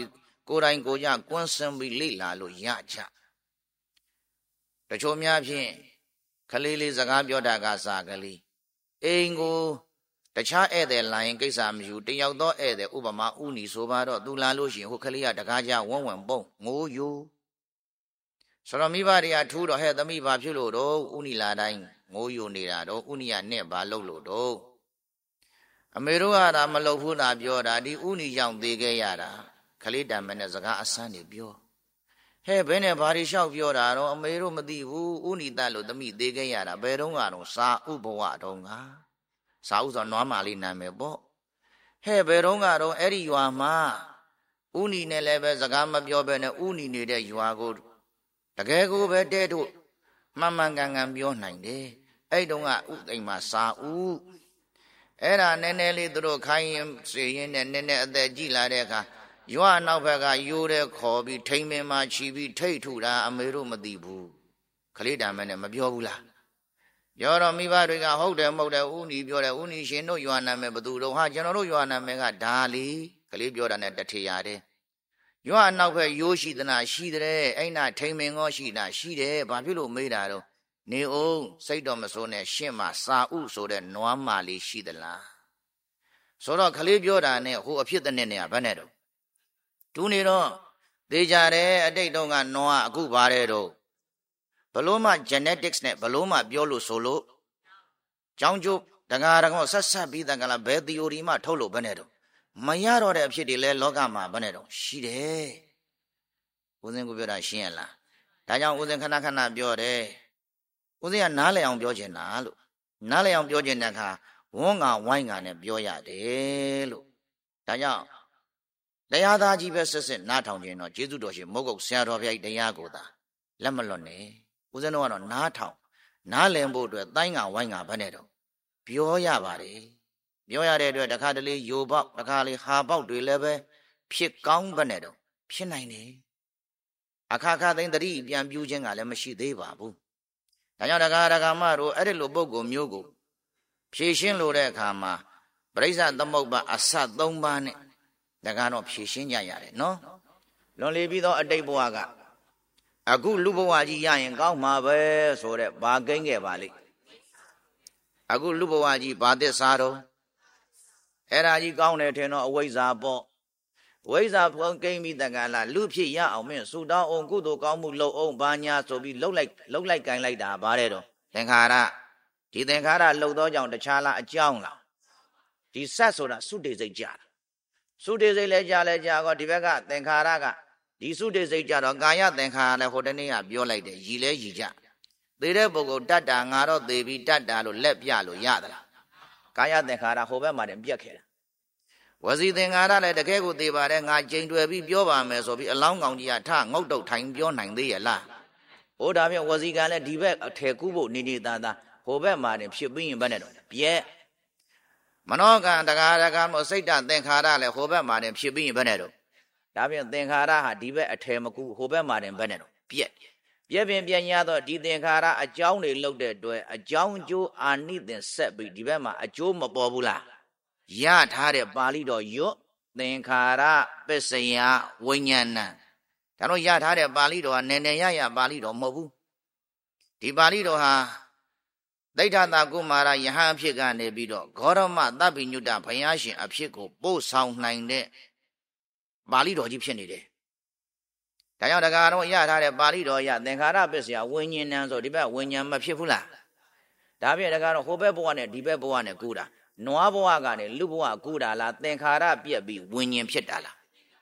ကိုယ်တိုင်ကိုယ်ကြကွန်းစင်ပြီးလေ့လာလို့ရကြတချို့များဖြင့်ခလေးလေးစကားပြောတာကစားကလေးအိမ်ကိုတခြားဧည့်သည်လာရင်ကိစ္စမရှိဘူးတယောက်သောဧည့်သည်ဥပမာဥနီဆိုပါတော့သူလာလို့ရှိရင်ဟိုခလေးကတကားကြဝန်းဝန်းပုံငိုးယူဆိုတော့မိဘတွေကထူးတော့ဟဲ့သမီးဘာဖြစ်လို့တော့ဥနီလာတိုင်းငိုးယူနေတာတော့ဥနီကနဲ့ဘာလုပ်လို့တော့အမေတို့ကဒါမလုပ်ဘူးလားပြောတာဒီဥနီကြောင့်သေးခဲ့ရတာခလေးတံမနဲ့စကားအဆန်းနေပြောဟဲ့ဘယ်နဲ့ဘာတွေလျှောက်ပြောတာတော့အမေတို့မသိဘူးဥနီတလို့သမီးသေးခဲ့ရတာဘယ်တော့ကတော့စာဥဘဝတုန်းကစာဥဆိုနွားမာလေးနာမည်ပေါ့ဟဲ့ဘယ်တော့ကတော့အဲ့ဒီရွာမှာဥနီနဲ့လည်းပဲစကားမပြောဘဲနဲ့ဥနီနေတဲ့ရွာကိုတကယ်ကိုပဲတဲ့တို့မှန်မှန်ကန်ကန်ပြောနိုင်တယ်အဲ့တုန်းကဥသိမ်မှာစာဥအဲ့ဒါနည်းနည်းလေးသူတို့ခိုင်းရင်စေရင်နဲ့နည်းနည်းအသက်ကြီးလာတဲ့အခါရွာနောက်ဘက်ကရိုးတဲ့ခေါ်ပြီးထိန်မင်းမှာချီပြီးထိတ်ထူတာအမေတို့မသိဘူးခလေးတံမနဲ့မပြောဘူးလားပြောတော့မိဘတွေကဟုတ်တယ်မဟုတ်တယ်ဦးနီပြောတယ်ဦးနီရှင်တို့ရွာနာမည်ဘသူတော့ဟာကျွန်တော်တို့ရွာနာမည်ကဒါလီကလေးပြောတာနဲ့တထေရတယ်ရွာနောက်ဘက်ရိုးရှိသနာရှိတဲ့အဲ့နာထိန်မင်းကောရှိတာရှိတယ်ဘာဖြစ်လို့မေးတာတော့နေအောင်စိတ်တော်မစိုးနဲ့ရှင့်မှာစာဥဆိုတဲ့နွားမာလေးရှိသလားဆိုတော့ခလေးပြောတာနဲ့ဟိုအဖြစ်တဲ့နဲ့ကဘယ်နဲ့တော့တူနေတော့သေချာတယ်အတိတ်တုန်းကနွားအခုပါတယ်တော့ဘလို့မှ genetics နဲ့ဘလို့မှပြောလို့ဆိုလို့ကြောင်းကျိုးတကားတကောဆက်ဆက်ပြီးတကလားဘယ် theory မှထုတ်လို့ဘယ်နဲ့တော့မရတော့တဲ့အဖြစ်တွေလဲလောကမှာဘယ်နဲ့တော့ရှိတယ်ဦးစင်းကိုပြောတာရှင်းရလားဒါကြောင့်ဦးစင်းခဏခဏပြောတယ်ဦးစင်းကနားလည်အောင်ပြောချင်တာလို့နားလည်အောင်ပြောချင်တဲ့အခါဝန်းကဝိုင်းကနဲ့ပြောရတယ်လို့ဒါကြောင့်တရားသားကြီးပဲစစ်စစ်နားထောင်ခြင်းတော့ကျေးဇူးတော်ရှင်မုတ်ကုတ်ဆရာတော်ဘုရားတရားကိုသာလက်မလွတ်နဲ့ဦးဇင်းတို့ကတော့နားထောင်နားလည်ဖို့အတွက်တိုင်းကဝိုင်းကဘယ်နဲ့တော့ပြောရပါတယ်ပြောရတဲ့အတွက်တခါတလေယိုပေါက်တခါလေဟာပေါက်တွေလည်းပဲဖြစ်ကောင်းဘယ်နဲ့တော့ဖြစ်နိုင်တယ်အခါခါသိန်းတတိပြန်ပြူခြင်းကလည်းမရှိသေးပါဘူးဒါကြောင့်တခါတခါမှတို့အဲ့ဒီလိုပုံကိုမျိုးကိုဖြည့်ရှင်းလို့တဲ့အခါမှာပရိစ္ဆသမုပ္ပါအစသုံးပါးနဲ့ဒါကတော့ဖြည့်ရှင်းကြရတယ်နော်လွန်လေပြီးတော့အတိတ်ဘဝကအခုလူဘဝကြီးရရင်ကောင်းမှာပဲဆိုတဲ့ဘာကိန်းခဲ့ပါလိမ့်အခုလူဘဝကြီးဘာသစ္စာတော့အဲ့ဒါကြီးကောင်းတယ်ထင်တော့အဝိဇ္ဇာပေါ့ဝိဇ္ဇာဖုံးကိန်းပြီးတကလားလူဖြစ်ရအောင်မင်းဆူတောင်းအောင်ကုသိုလ်ကောင်းမှုလုပ်အောင်ဘာညာဆိုပြီးလှုပ်လိုက်လှုပ်လိုက်ကြိုင်လိုက်တာဘာတဲ့တော့သင်္ခါရဒီသင်္ခါရလှုပ်သောကြောင့်တခြားလားအကြောင်းလားဒီစက်ဆိုတာစုတေစိတ်ကြတာစုတေစိတ်လဲကြလဲကြတော့ဒီဘက်ကသင်္ခါရကဒီစုတေစိတ်ကြတော့ကာယသင်္ခါရလဲဟိုတနေ့ကပြောလိုက်တယ်ရည်လဲရည်ကြသေတဲ့ပုဂ္ဂိုလ်တတ်တာငါတော့သေပြီးတတ်တာလို့လက်ပြလို့ရသလားကာယသင်္ခါရဟိုဘက်မှာတင်ပြက်ခဲ့တာဝစီသင်္ခါရလည်းတကယ်ကိုသေပါတယ်ငါကြိမ်တွယ်ပြီးပြောပါမယ်ဆိုပြီးအလောင်းကောင်ကြီးကထငုတ်တုတ်ထိုင်ပြောနိုင်သေးရဲ့လားဟိုဒါဖြင့်ဝစီကလည်းဒီဘက်အထယ်ကူးဖို့နေနေသားသားဟိုဘက်မှာတင်ဖြစ်ပြီးရင်ဘယ်နဲ့တော့ပြက်မနောကံတကာတကာမို့စိတ်တသင်္ခါရလည်းဟိုဘက်မှာတင်ဖြစ်ပြီးရင်ဘယ်နဲ့တော့ဒါဖြင့်သင်္ခါရဟာဒီဘက်အထယ်မကူဟိုဘက်မှာတင်ဘယ်နဲ့တော့ပြက်ပြက်ပင်ပြန်ရတော့ဒီသင်္ခါရအကြောင်းတွေလှုပ်တဲ့အတွက်အကြောင်းအကျိုးအာနိသင်ဆက်ပြီးဒီဘက်မှာအကျိုးမပေါ်ဘူးလားရထားတဲ့ပါဠိတော်ရွတ်သင်္ခါရပစ္စယဝိညာဏဒါတော့ရထားတဲ့ပါဠိတော်ကနည်းနည်းရရပါဠိတော်မဟုတ်ဘူးဒီပါဠိတော်ဟာဒိဋ္ဌတာကုမာရယဟန်အဖြစ်ကနေပြီးတော့ဂေါရမသဗ္ဗညုတဘုရားရှင်အဖြစ်ကိုပို့ဆောင်နိုင်တဲ့ပါဠိတော်ကြီးဖြစ်နေတယ်ဒါကြောင့်တက္ကရာတော့ရထားတဲ့ပါဠိတော်ရသင်္ခါရပစ္စယဝိညာဏဆိုဒီဘက်ဝိညာဉ်မဖြစ်ဘူးလားဒါဖြင့်တက္ကရာတော့ဟိုဘက်ဘဝနဲ့ဒီဘက်ဘဝနဲ့ကူတာနွားဘဝကနေလူဘဝကူတာလားသင်္ခါရပြက်ပြီးဝိညာဉ်ဖြစ်တာလား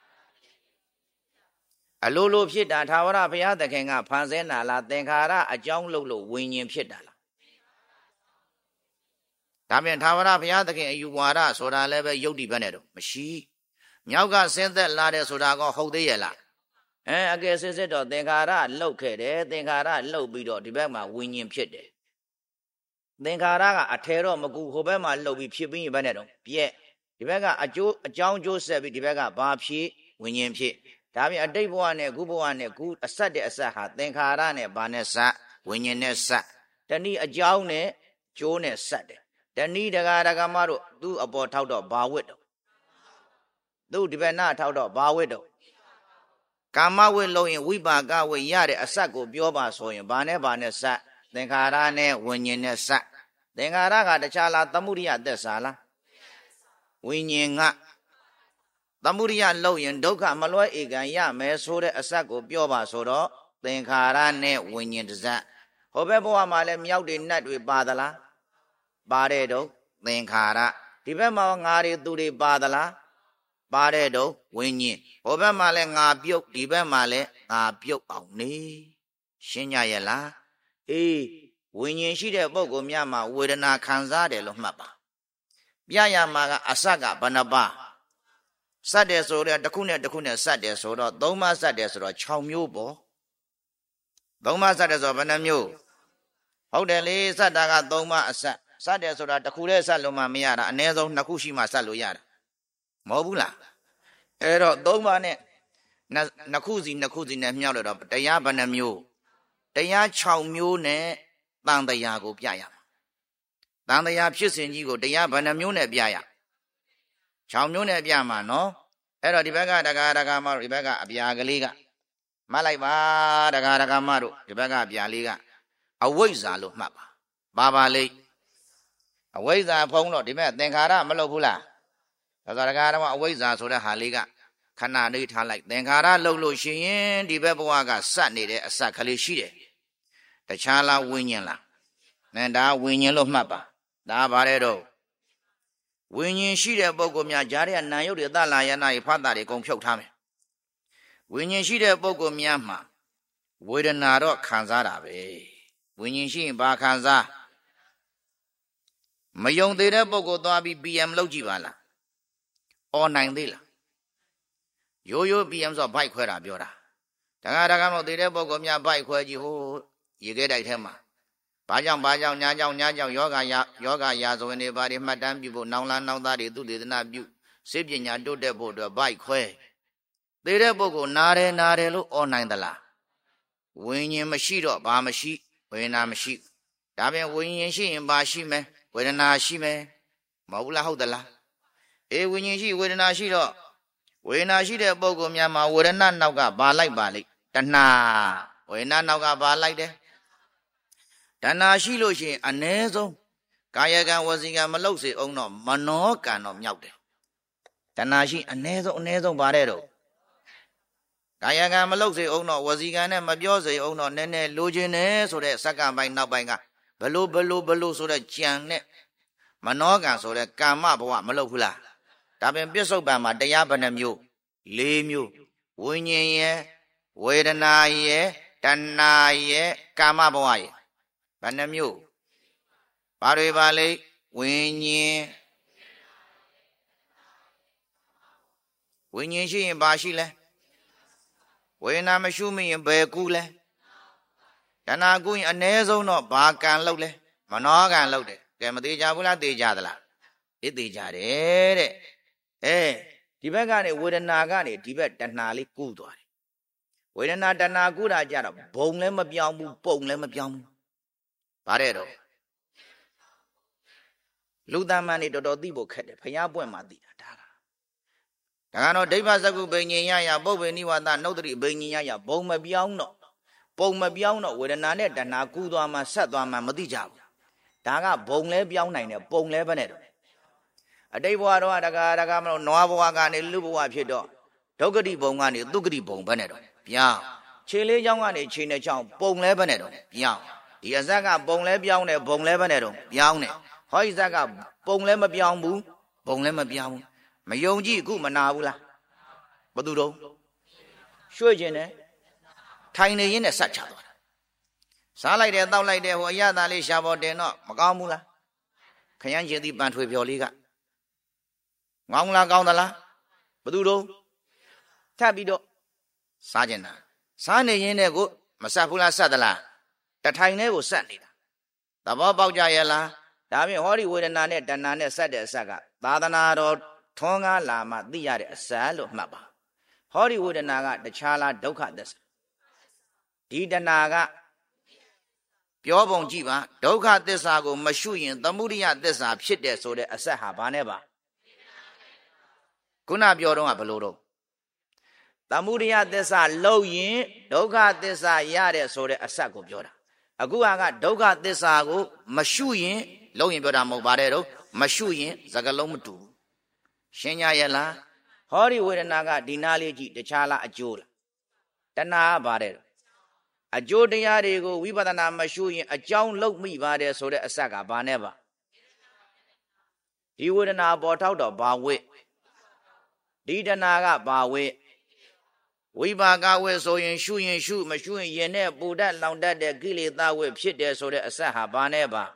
အလိုလိုဖြစ်တာထာဝရဘုရားသခင်ကဖန်ဆင်းတာလားသင်္ခါရအကြောင်းလို့လို့ဝိညာဉ်ဖြစ်တာလားဒါဖြင့်ထာဝရဘုရားသခင်အယူဝါဒဆိုတာလည်းပဲယုတ်တိဘက်နဲ့တော့မရှိမြောက်ကဆင်းသက်လာတဲ့ဆိုတာကဟုတ်သေးရဲ့လားအဲအကယ်စစ်စစ်တော့သင်္ခါရလှုပ်ခဲ့တယ်သင်္ခါရလှုပ်ပြီးတော့ဒီဘက်မှာဝိညာဉ်ဖြစ်တယ်သင်္ခါရကအထဲတော့မကူဟိုဘက်မှာလှုပ်ပြီးဖြစ်ပြီးရင်ဘယ်နဲ့တော့ပြက်ဒီဘက်ကအကျိုးအကြောင်းကျိုးဆက်ပြီးဒီဘက်ကဘာဖြစ်ဝိညာဉ်ဖြစ်ဒါပြင်အတိတ်ဘဝနဲ့ခုဘဝနဲ့ခုအဆက်တဲ့အဆက်ဟာသင်္ခါရနဲ့ဘာနဲ့ဆက်ဝိညာဉ်နဲ့ဆက်တဏှိအကြောင်းနဲ့ကျိုးနဲ့ဆက်တယ်တဏှိတကာတကမတို့သူ့အပေါ်ထောက်တော့ဘာဝတ်တော့သူ့ဒီဘက်နာထောက်တော့ဘာဝတ်တော့ကာမဝိလို့ရင်ဝိပါကဝိရတဲ့အစက်ကိုပြောပါဆိုရင်ဘာနဲ့ဘာနဲ့စက်သင်္ခါရနဲ့ဝိညာဉ်နဲ့စက်သင်္ခါရကတခြားလားသမုဒိယသက်စာလားဝိညာဉ်ကသမုဒိယလို့ရင်ဒုက္ခမလွဲဧကံရမယ်ဆိုတဲ့အစက်ကိုပြောပါဆိုတော့သင်္ခါရနဲ့ဝိညာဉ်တစ်စက်ဟောဘက်ဘဝမှာလည်းမြောက်တွေနတ်တွေပါသလားပါတဲ့တော့သင်္ခါရဒီဘက်မှာငါတွေသူတွေပါသလားပါတဲ့တော့ဝိညာဉ်ဟောဘက်မှာလည်းငါပြုတ်ဒီဘက်မှာလည်းငါပြုတ်အောင်နေရှင်းကြရဲ့လားအေးဝိညာဉ်ရှိတဲ့ပုဂ္ဂိုလ်များမှာဝေဒနာခံစားတယ်လို့မှတ်ပါပြရမှာကအစကဘဏ္ဍပါစတ်တယ်ဆိုတော့တစ်ခုနဲ့တစ်ခုနဲ့စတ်တယ်ဆိုတော့သုံးပါးစတ်တယ်ဆိုတော့၆မျိုးပေါ့သုံးပါးစတ်တယ်ဆိုတော့ဘယ်နှမျိုးဟုတ်တယ်လေစတ်တာကသုံးပါးအစတ်စတ်တယ်ဆိုတာတစ်ခုတည်းစတ်လို့မှမရတာအနည်းဆုံးနှစ်ခုရှိမှစတ်လို့ရတာမဟုတ်ဘူးလားအဲ့တော့သုံးပါးနဲ့နှစ်ခုစီနှစ်ခုစီနဲ့မြောက်လို့တော့တရားဘယ်နှမျိုးတရား၆မျိုးနဲ့တန်တရားကိုပြရမှာတန်တရားဖြစ်စဉ်ကြီးကိုတရားဘယ်နှမျိုးနဲ့ပြရ၆မျိုးနဲ့ပြမှာနော်အဲ့တော့ဒီဘက်ကတက္ကရာကမတို့ဒီဘက်ကအပြာကလေးကမှတ်လိုက်ပါတက္ကရာကမတို့ဒီဘက်ကအပြာလေးကအဝိဇ္ဇာလို့မှတ်ပါပါပါလိမ့်အဝိဇ္ဇာဖုံးတော့ဒီမဲ့သင်္ခါရမလုပ်ဘူးလားဒါဆိုတက္ကရာကအဝိဇ္ဇာဆိုတဲ့ဟာလေးကခဏလေးထားလိုက်သင်္ခါရလှုပ်လို့ရှိရင်ဒီဘက်ဘဝကစက်နေတဲ့အစက်ကလေးရှိတယ်တခြားလားဝိညာဉ်လားနဲ့ဒါဝိညာဉ်လို့မှတ်ပါဒါဗါတဲ့တော့ဝိညာဉ်ရှိတဲ့ပုဂ္ဂိုလ်များကြားတဲ့နာယုတ်တွေသလာယနာတွေဖတ်တာတွေအကုန်ဖြုတ်ထားမယ်ဝိညာဉ်ရှိတဲ့ပုဂ္ဂိုလ်များမှာဝေဒနာတော့ခံစားတာပဲဝိညာဉ်ရှိရင်ဘာခံစားမယုံသေးတဲ့ပုဂ္ဂိုလ်သွားပြီး ပီ အမ် လုပ်ကြည့်ပါလားအော်နိုင်သေးလားရိုးရိုး ပီ အမ် ဆိုဘိုက်ခွဲတာပြောတာတခါတခါမလို့သေးတဲ့ပုဂ္ဂိုလ်များဘိုက်ခွဲကြည့်ဟိုရေခဲတိုက်ထဲမှာဘာကြောင့်ဘာကြောင့်ညာကြောင့်ညာကြောင့်ယောဂယာယောဂယာဇဝင်တွေဘာတွေမှတ်တမ်းပြုဖို့နောင်လာနောင်သားတွေသူတေသနာပြုစိတ်ပညာတိုးတက်ဖို့အတွက်ဘိုက်ခွဲသေးတဲ့ပုဂ္ဂိုလ်နားတယ်နားတယ်လို့អော်နိုင်သလားဝိညာဉ်မရှိတော့ဘာမရှိဝေဒနာမရှိဒါပြန်ဝိညာဉ်ရှိရင်ဘာရှိမယ်ဝေဒနာရှိမယ်မဟုတ်လားဟုတ်သလားအေးဝိညာဉ်ရှိဝေဒနာရှိတော့ဝေဒနာရှိတဲ့ပုဂ္ဂိုလ်များမှာဝေဒနာနောက်ကဘာလိုက်ပါလိမ့်တဏှာဝေဒနာနောက်ကဘာလိုက်တယ်တဏှာရှိလို့ရှိရင်အ ਨੇ ဆုံးကာယကံဝစီကံမလုပ်စေအောင်တော့မနောကံတော့မြောက်တယ်တဏှာရှိအ ਨੇ ဆုံးအ ਨੇ ဆုံးပါတဲ့တော့ကာယကံမလုပ်စေအောင်တော့ဝစီကံနဲ့မပြောစေအောင်တော့နည်းနည်းလိုချင်တယ်ဆိုတဲ့စက္ကန့်ပိုင်းနောက်ပိုင်းကဘလို့ဘလို့ဘလို့ဆိုတဲ့ကြံနဲ့မနောကံဆိုတဲ့ကာမဘဝမလုပ်ဘူးလားဒါပင်ပြစ္ဆုတ်ပံမှာတရားဘယ်နှမျိုး၄မျိုးဝိညာဉ်ရဲ့ဝေဒနာရဲ့တဏှာရဲ့ကာမဘဝရဲ့ဘယ်နှမျိုးဘာတွေပါလဲဝိညာဉ်ဝိညာဉ်ရှိရင်ဘာရှိလဲဝေဒနာမရှိမရင်ဘယ်ကူလဲတဏှာကူရင်အ ਨੇ ဆုံးတော့ဘာကံလုပ်လဲမနောကံလုပ်တယ်ကဲမသေးကြဘူးလားသေကြသလားအေးသေကြတယ်တဲ့အဲဒီဘက်ကနေဝေဒနာကနေဒီဘက်တဏှာလေးကူးသွားတယ်ဝေဒနာတဏှာကူးတာကြတော့ဘုံလည်းမပြောင်းဘူးပုံလည်းမပြောင်းဘူးဗါတဲ့တော့လူသားမန်နေတော်တော်သိဖို့ခက်တယ်ဖျားပွင့်မှသိတာဒါကဒါကတော့ဒိဗ္ဗစကုပင်ညင်ရရပုပ္ပေနိဝါဒနှုတ်တိပင်ညင်ရရဘုံမပြောင်းတော့ပုံမပြောင်းတော့ဝေဒနာနဲ့တဏှာကူးသွားမှဆက်သွားမှမသိကြဘူးဒါကဘုံလဲပြောင်းနိုင်တယ်ပုံလဲပဲနဲ့တော့အတိတ်ဘဝတော့တကားတကားမလို့နွားဘဝကနေလူဘဝဖြစ်တော့ဒုက္ခတိဘုံကနေသုက္ခတိဘုံပဲနဲ့တော့ပြောင်းခြေလေးချောင်းကနေခြေနှစ်ချောင်းပုံလဲပဲနဲ့တော့ပြောင်းဒီအဇက်ကပုံလဲပြောင်းတယ်ဘုံလဲပဲနဲ့တော့ပြောင်းတယ်ဟောဒီဇက်ကပုံလဲမပြောင်းဘူးဘုံလဲမပြောင်းဘူးမယုံကြည်အခုမနာဘူးလားဘသူတော့ရွှေ့ခြင်းနဲ့ထိုင်နေရင်းနဲ့ဆက်ချသွားတာစားလိုက်တယ်တောက်လိုက်တယ်ဟိုအရသာလေးရှာပေါ်တင်တော့မကောင်းဘူးလားခရမ်းကျင်သည့်ပန်ထွေဖြော်လေးကငောင်းလားကောင်းသလားဘသူတော့ထပ်ပြီးတော့စားကျင်တာစားနေရင်းနဲ့ကိုမဆက်ဘူးလားဆက်သလားတထိုင်နဲ့ကိုဆက်နေတာသဘောပေါက်ကြရဲ့လားဒါဖြင့်ဟောဒီဝေဒနာနဲ့တဏှာနဲ့ဆက်တဲ့အဆက်ကသာသနာတော်ထွန်းကားလာမှသိရတဲ့အစလို့မှတ်ပါဟောဒီဝေဒနာကတခြားလားဒုက္ခသစ္စာဒီတဏှာကပြောပုံကြည့်ပါဒုက္ခသစ္စာကိုမရှုရင်သမုဒိယသစ္စာဖြစ်တယ်ဆိုတဲ့အဆက်ဟာဘာနဲ့ပါခုနပြောတော့ကဘလို့တော့သမုဒယသစ္စာလုံးရင်ဒုက္ခသစ္စာရတဲ့ဆိုတဲ့အစကိုပြောတာအခုကဒုက္ခသစ္စာကိုမရှုရင်လုံးရင်ပြောတာမဟုတ်ပါတယ်တော့မရှုရင်စကားလုံးမတူဘူးရှင်းကြရဲ့လားဟောဒီဝေဒနာကဒီနာလေးကြည့်တခြားလားအကျိုးလားတဏှာပါတယ်အကျိုးတရားတွေကိုဝိပဿနာမရှုရင်အကြောင်းလုံးမိပါတယ်ဆိုတဲ့အစကဘာနဲ့ပါဒီဝေဒနာပေါ်ထောက်တော့ဘာဝိဒီတဏှာကဘာဝိဝိပါကဝိဆိုရင်ရှုရင်ရှုမရှုရင်ရင်နဲ့ပူတတ်လောင်တတ်တဲ့ကိလေသာဝိဖြစ်တယ်ဆိုတဲ့အစဟာဘာနဲ့ပါ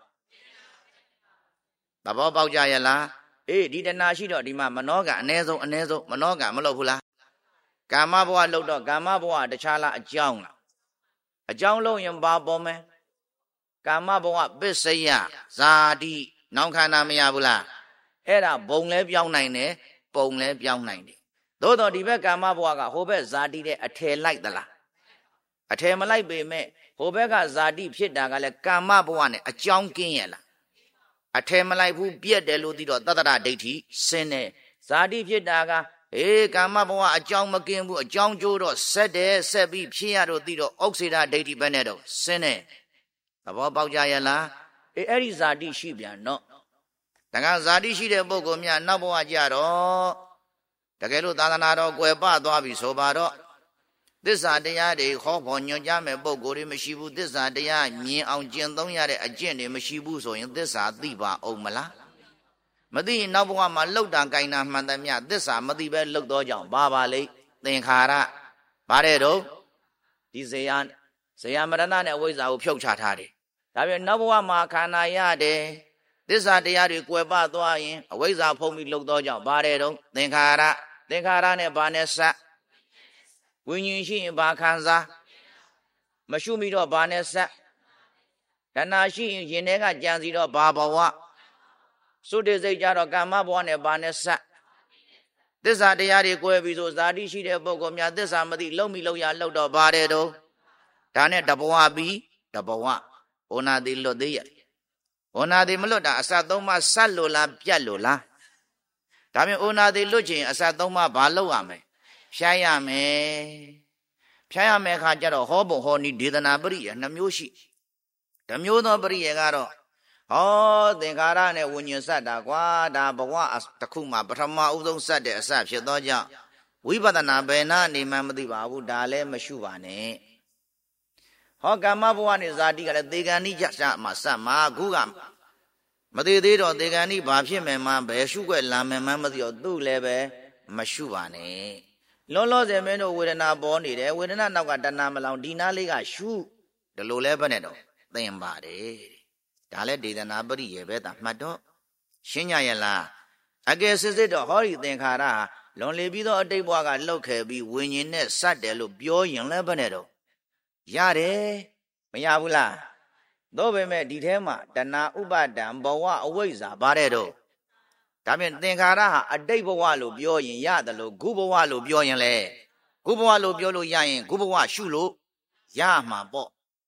သဘောပေါက်ကြရဲ့လားအေးဒီတဏှာရှိတော့ဒီမှာမနောကအ ਨੇ ဆုံးအ ਨੇ ဆုံးမနောကမလုပ်ဘူးလားကာမဘဝလုပ်တော့ကာမဘဝတခြားလားအကြောင်းလားအကြောင်းလုံးရင်ဘာပေါ်မယ်ကာမဘဝပစ္စယဇာတိနောင်ခန္ဓာမရဘူးလားအဲ့ဒါဘုံလဲပြောင်းနိုင်တယ်ပုံလဲပြောင်းနိုင်တယ်သို့တော့ဒီဘက်ကာမဘဝကဟိုဘက်ဇာတိတဲ့အထယ်လိုက်သလားအထယ်မလိုက်ပေမဲ့ဟိုဘက်ကဇာတိဖြစ်တာကလည်းကာမဘဝနဲ့အကြောင်းကင်းရဲ့လားအထယ်မလိုက်ဘူးပြက်တယ်လို့သိတော့တတ္တရဒိဋ္ဌိစင်းတယ်ဇာတိဖြစ်တာကအေးကာမဘဝအကြောင်းမကင်းဘူးအကြောင်းကျိုးတော့ဆက်တယ်ဆက်ပြီးဖြစ်ရတော့သိတော့ဥက္စေတဒိဋ္ဌိပဲနဲ့တော့စင်းတယ်သဘောပေါက်ကြရဲ့လားအေးအဲ့ဒီဇာတိရှိပြန်တော့တကယ်ဇာတိရှိတဲ့ပုဂ္ဂိုလ်များနောက်ဘဝကြတော့တကယ်လို့သာသနာတော်ကွယ်ပသွားပြီဆိုပါတော့သစ္စာတရားတွေခေါ်ဖို့ညွှန်ကြားမဲ့ပုဂ္ဂိုလ်တွေမရှိဘူးသစ္စာတရားမြင်အောင်ကျင့်သုံးရတဲ့အကျင့်တွေမရှိဘူးဆိုရင်သစ္စာသိပါအောင်မလားမသိရင်နောက်ဘဝမှာလှုပ်တာကိုင်တာမှန်တယ်မြသစ္စာမသိပဲလှုပ်တော့ကြောင်းဘာပါလိမ့်သင်္ခါရဗါတဲ့တော့ဒီဇေယဇေယမရဏနဲ့အဝိဇ္ဇာကိုဖြုတ်ချထားတယ်ဒါပြန်နောက်ဘဝမှာခန္ဓာရတယ်သစ္စာတရားတွေကွယ်ပသွားရင်အဝိဇ္ဇာဖုံးပြီးလှုပ်တော့ကြောင်းဗါတဲ့တော့သင်္ခါရသင်္ခါရနဲ့ဘာနဲ့စဝိညာဉ်ရှိရင်ဘာခံစားမရှုမိတော့ဘာနဲ့စတဏှာရှိရင်ရင်ထဲကကြံစီတော့ဘာဘဝသုတေစိတ်ကြတော့ကာမဘဝနဲ့ဘာနဲ့စသစ္စာတရားတွေကွဲပြီးဆိုဇာတိရှိတဲ့ပုဂ္ဂိုလ်များသစ္စာမသိလုံမိလုံရလှုပ်တော့ဘာတဲ့တော့ဒါနဲ့တဘဝပြီးတဘဝဩနာတိလွတ်သေးရဲ့ဩနာတိမလွတ်တာအစသုံးပါးဆက်လို့လားပြတ်လို့လားဒါပြင်ဩနာတိလွတ်ချင်အစသုံးပါးဘာလုပ်ရမလဲဖြားရမယ်ဖြားရမယ်ခါကျတော့ဟောဘုံဟောနီဒေသနာပရိယနှမျိုးရှိတစ်မျိုးသောပရိယကတော့ဟောသင်္ခါရနဲ့ဝิญဉ်စက်တာကွာဒါဘဝတစ်ခုမှပထမဥဆုံးစက်တဲ့အစဖြစ်သောကြောင့်ဝိပဿနာဘယ်နာနေမှမသိပါဘူးဒါလည်းမရှုပါနဲ့ဟောကာမဘဝနဲ့ဇာတိကလည်းသေကံနိကြစမှာစက်မှာခုကမသေးသေးတော့သေကံနိဘာဖြစ်မယ်မှဘယ်ရှုွက်လာမယ်မှမသိတော့သူ့လည်းပဲမရှုပါနဲ့လောလောဆယ်မင်းတို့ဝေဒနာပေါ်နေတယ်ဝေဒနာနောက်ကတဏှာမလောင်ဒီနာလေးကရှုဒီလိုလဲပဲနဲ့တော့သင်ပါတယ်ဒါလဲဒေသနာပရိယေပဲတာမှတ်တော့ရှင်းကြရဲ့လားအကယ်စစ်စစ်တော့ဟောဒီသင်္ခါရလွန်လေပြီးတော့အတိတ်ဘဝကလှုပ်ခဲ့ပြီးဝิญဉ်နဲ့စတယ်လို့ပြောရင်လဲပဲနဲ့တော့ရတယ်မရဘူးလားသို့ပေမဲ့ဒီထဲမှာတဏှာဥပါဒံဘဝအဝိဇ္ဇာဗါတဲ့တော့ဒါဖြင့်သင်္ခါရဟာအတိတ်ဘဝလို့ပြောရင်ရတယ်လို့ခုဘဝလို့ပြောရင်လေခုဘဝလို့ပြောလို့ရရင်ခုဘဝရှုလို့ရမှာပေါ့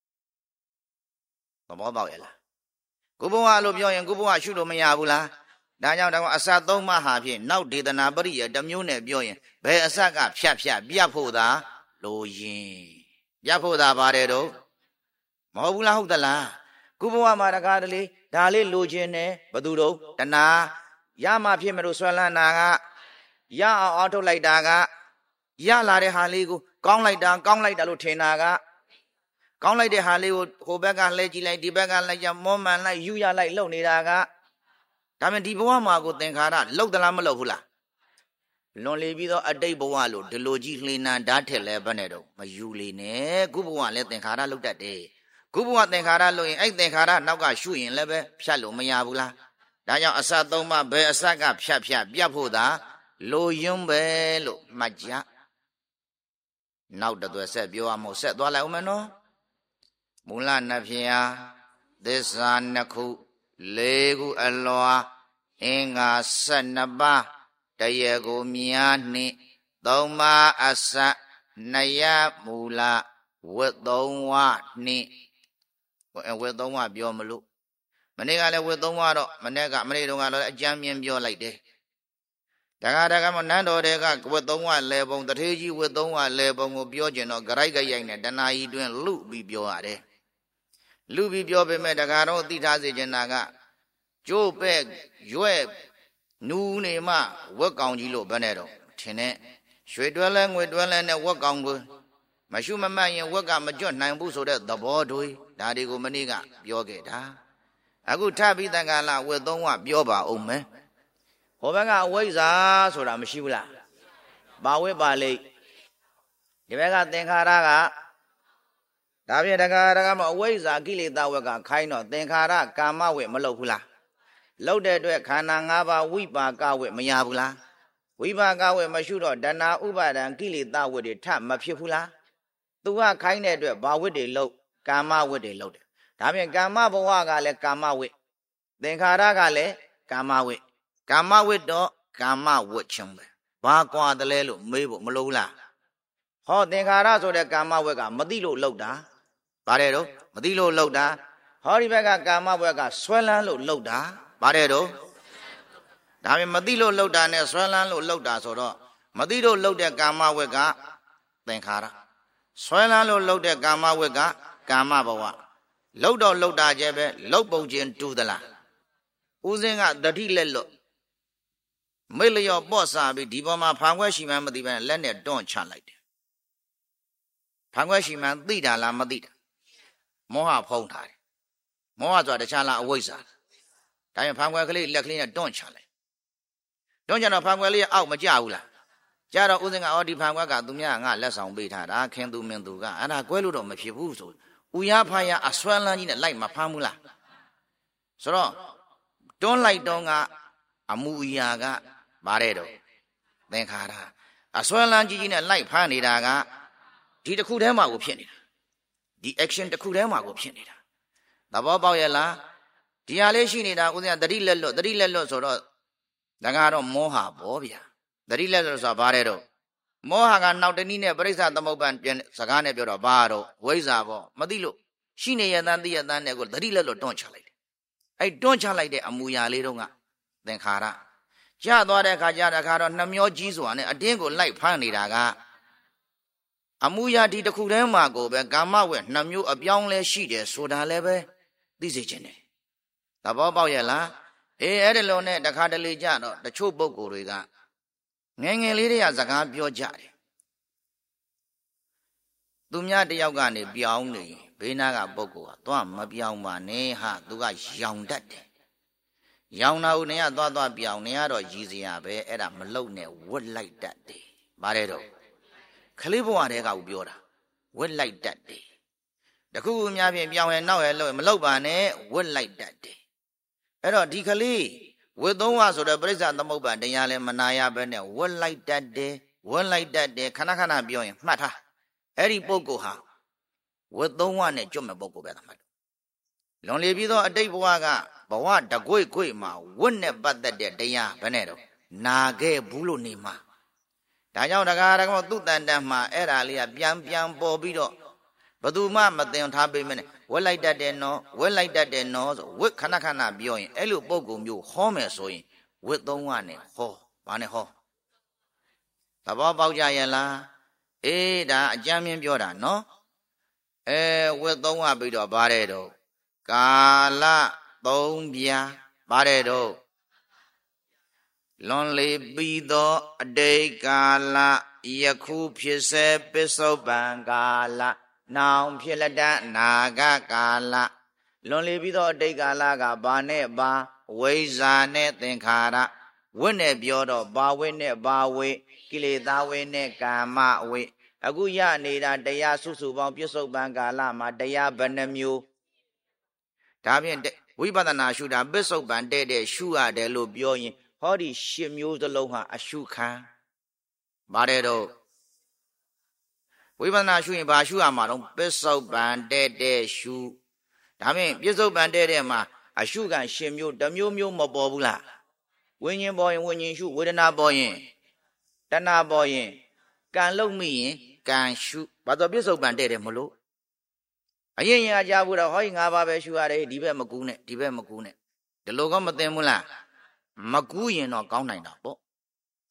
သဘောပေါက်ရဲ့လားခုဘဝလို့ပြောရင်ခုဘဝရှုလို့မရဘူးလားဒါကြောင့်တော့အစသုံးပါးဟာဖြင့်နောက်ဒေသနာပရိယတစ်မျိုးနဲ့ပြောရင်ဘယ်အစကဖြတ်ဖြတ်ပြတ်ဖို့သာလိုရင်ပြတ်ဖို့သာပါတယ်တော့မဟုတ်ဘူးလားဟုတ်သလားခုဘဝမှာတကားတလေဒါလေးလိုချင်တယ်ဘသူတို့တဏှာရမှဖြစ်မလို့ဆွဲလန်းတာကရအောင်အောက်ထုတ်လိုက်တာကရလာတဲ့ဟာလေးကိုကောင်းလိုက်တာကောင်းလိုက်တာလို့ထင်တာကကောင်းလိုက်တဲ့ဟာလေးကိုဟိုဘက်ကလှည့်ကြည့်လိုက်ဒီဘက်ကလှည့်ကြမောမှန်လိုက်ယူရလိုက်လှုပ်နေတာကဒါမှဒီဘဝမှာကိုသင်္ခါရလှုပ်သလားမလှုပ်ဘူးလားလွန်လေပြီးတော့အတိတ်ဘဝလို့ဒီလိုကြီးလှေနံဓာတ်ထက်လဲဘယ်နဲ့တော့မယူလေနဲ့ခုဘဝလည်းသင်္ခါရလှုပ်တတ်တယ်ခုဘဝသင်္ခါရလှုပ်ရင်အဲ့သင်္ခါရနောက်ကရှုရင်လည်းပဲဖြတ်လို့မရဘူးလားဒါကြောင့်အစသုံးပါဘယ်အစကဖြတ်ဖြတ်ပြတ်ဖို့သာလိုယွန်းပဲလို့မှတ်ကြနောက်တသွဲဆက်ပြောရမို့ဆက်သွားလိုက်ဦးမယ်နော်မူလနှဖျားသစ္စာနှစ်ခုလေးခုအလွာအင်္ဂါဆယ်နှစ်ပါးတရေကိုများနှင့်သုံးပါးအစနှစ်ရမူလဝတ်သုံးဝနှင့်ဝတ်သုံးဝပြောမလို့မနေ့ကလည်းဝတ်သုံးဝတော့မနေ့ကမနေ့တုန်းကတော့အကြမ်းမြင်ပြောလိုက်တယ် Daga daga manando dega with the one level, the Tiji with the one level will be ogen or Garaga Yang, Dana doing loop be bioade. Lubi biobe medagaro, the Tazigenaga. Joe Beg, Joe, Noon ma, work on Gilo Banero, Tene, Shredwelling with dwelling and work on good. Mashuma man work on Majon nine buso that the boy, Daddy go maniga, Biogeta. A good tabby than Gala with don't want Bioba, oh man. Hobaga ways are so I'm Shula. Bawe Bale. The Vega Tenkaraga. Davia Dagarama ways are gilly that wega kind of Tenkara, Kama with Malopula. Loaded with Kanangaba, Weepa with Mayabula. Weepa with Mashudo, Dana Uba and gilly that with the tap Mapula. Tua kind of Bawe de load, Kama with the load. Davia Gama Boaga le Kama with. Tenkaraga le Kama with. Kama with do, Kama with chamber. Bakwa the lelo, Mabo, Malola. Ho Tenkara so the Kama wega, Madilo Loda. Barero, Madilo Loda. Horibega Kama wega, Swellan Loda. Barero. Dami Madilo Loda and Swellan Loda so do. Madilo Loda Kama wega, Tenkara. Swellan Loda Kama wega, Kama Bawa. Lodo Loda Jebe, Lobojin to the la. Oozing at the Dilelo. Milio bossa be Diboma Pangwashi man with even Leonard don't chalight. Pangwashi man dida la madida. Moha pontai. Moha the chala awaysa. Time Pangwali Laclina don't chalight. Don't you know Pangwali out Majaula? Jara oozing out the Pangwaga Dumia, less on beta, I can't do Menduga, and I quelled on my Pibuso. Uyapaya as well in a light Mapamula. So don't like donga Amuyaga. Baredo. Then Kara. As well as in a light panny daga. Did the Kudema go penny? The action the Kudema go penny. The Bobayala. The Aleshinida with the Rillo, the Rillo sort Dagaro Moha Bobia. The Rillos are Baredo. Mohagan now the Nina Brisa the Moban Sagane Biro Baro, Wazavo, Madilo. Shine than the than the Rillo don't challenge. I don't challenge the Amuya Lidonga. Then Kara. Jadore Kajada Karo Namio Jisuan, a dingo like Panidaga. Amuya did the Kudema go, but Gamma went Namu a young less sheet, soda leve. This is Jenny. The Bobayella, E. Edelone, the Cadalijano, the Choboko Riga. Nang Lydia Zaga Bio Jari. Dumia de Yogani Biauni, Benaga Boko, Tom Mabiauma, Neha, Duga, young that. Yauna Unea Dada Biaunea or Giziabe at a Malone would like that day. Baredo. Calibo Arega Biora would like that day. The Kumiabi Biaun now hello Malobane would like that day. Edo Dicali with the ones of the Brisa the Moba, the Yale Manaya Bene would like that day, would like that day, Kanakana Bioin, Mata, Eri Bogoha, with the one at Joma Boko Bedamat. Lonely Bido a day Boaga. But what the Goi Goima wouldn't but that day, Benedo, Nage Bulunima. Tayo Dagara do than Dama, Eralia, Biam Biam Bobido. But do mamma they on Tabi minute, well like that they know, well like that they know, with Kanakana Bioin, Elu Bogum, you home sewing, with the one, ho, one ho. The Boba Jayela, eh, da Jamin Bioda, no? Eh, with the one bit of Baredo. Kala. Bombia, Baredo. Lonely Bido, a day gala, Yaku Pise, Piso Bangala, now Pilada, Naga Gala. Lonely Bido, a day gala, Bane Ba, Wazane, Tenkara, Winne Biodo, Bawine, Bawe, Kilidawine, Kama, we. Aguya Nida, Daya Susu, Piso Bangala, Madaya Benamu. Tabian. We but an ashuda beso bande de shua de lobioin, hodi shimu the loha ashuka. Baredo. We but an ashuin bashua maron, beso bande de shu. Dame, beso bande de ma, ashuga shimu, the mu mu mobobula. When you boy, when you shoot with an aboyin. Dana boyin. Can look me, can shoot, but the beso bande de molo. A yen aja would a hoing ababe shuare, dibe magune, dibe magune. The logo of the mula Maguyan or Gaunai.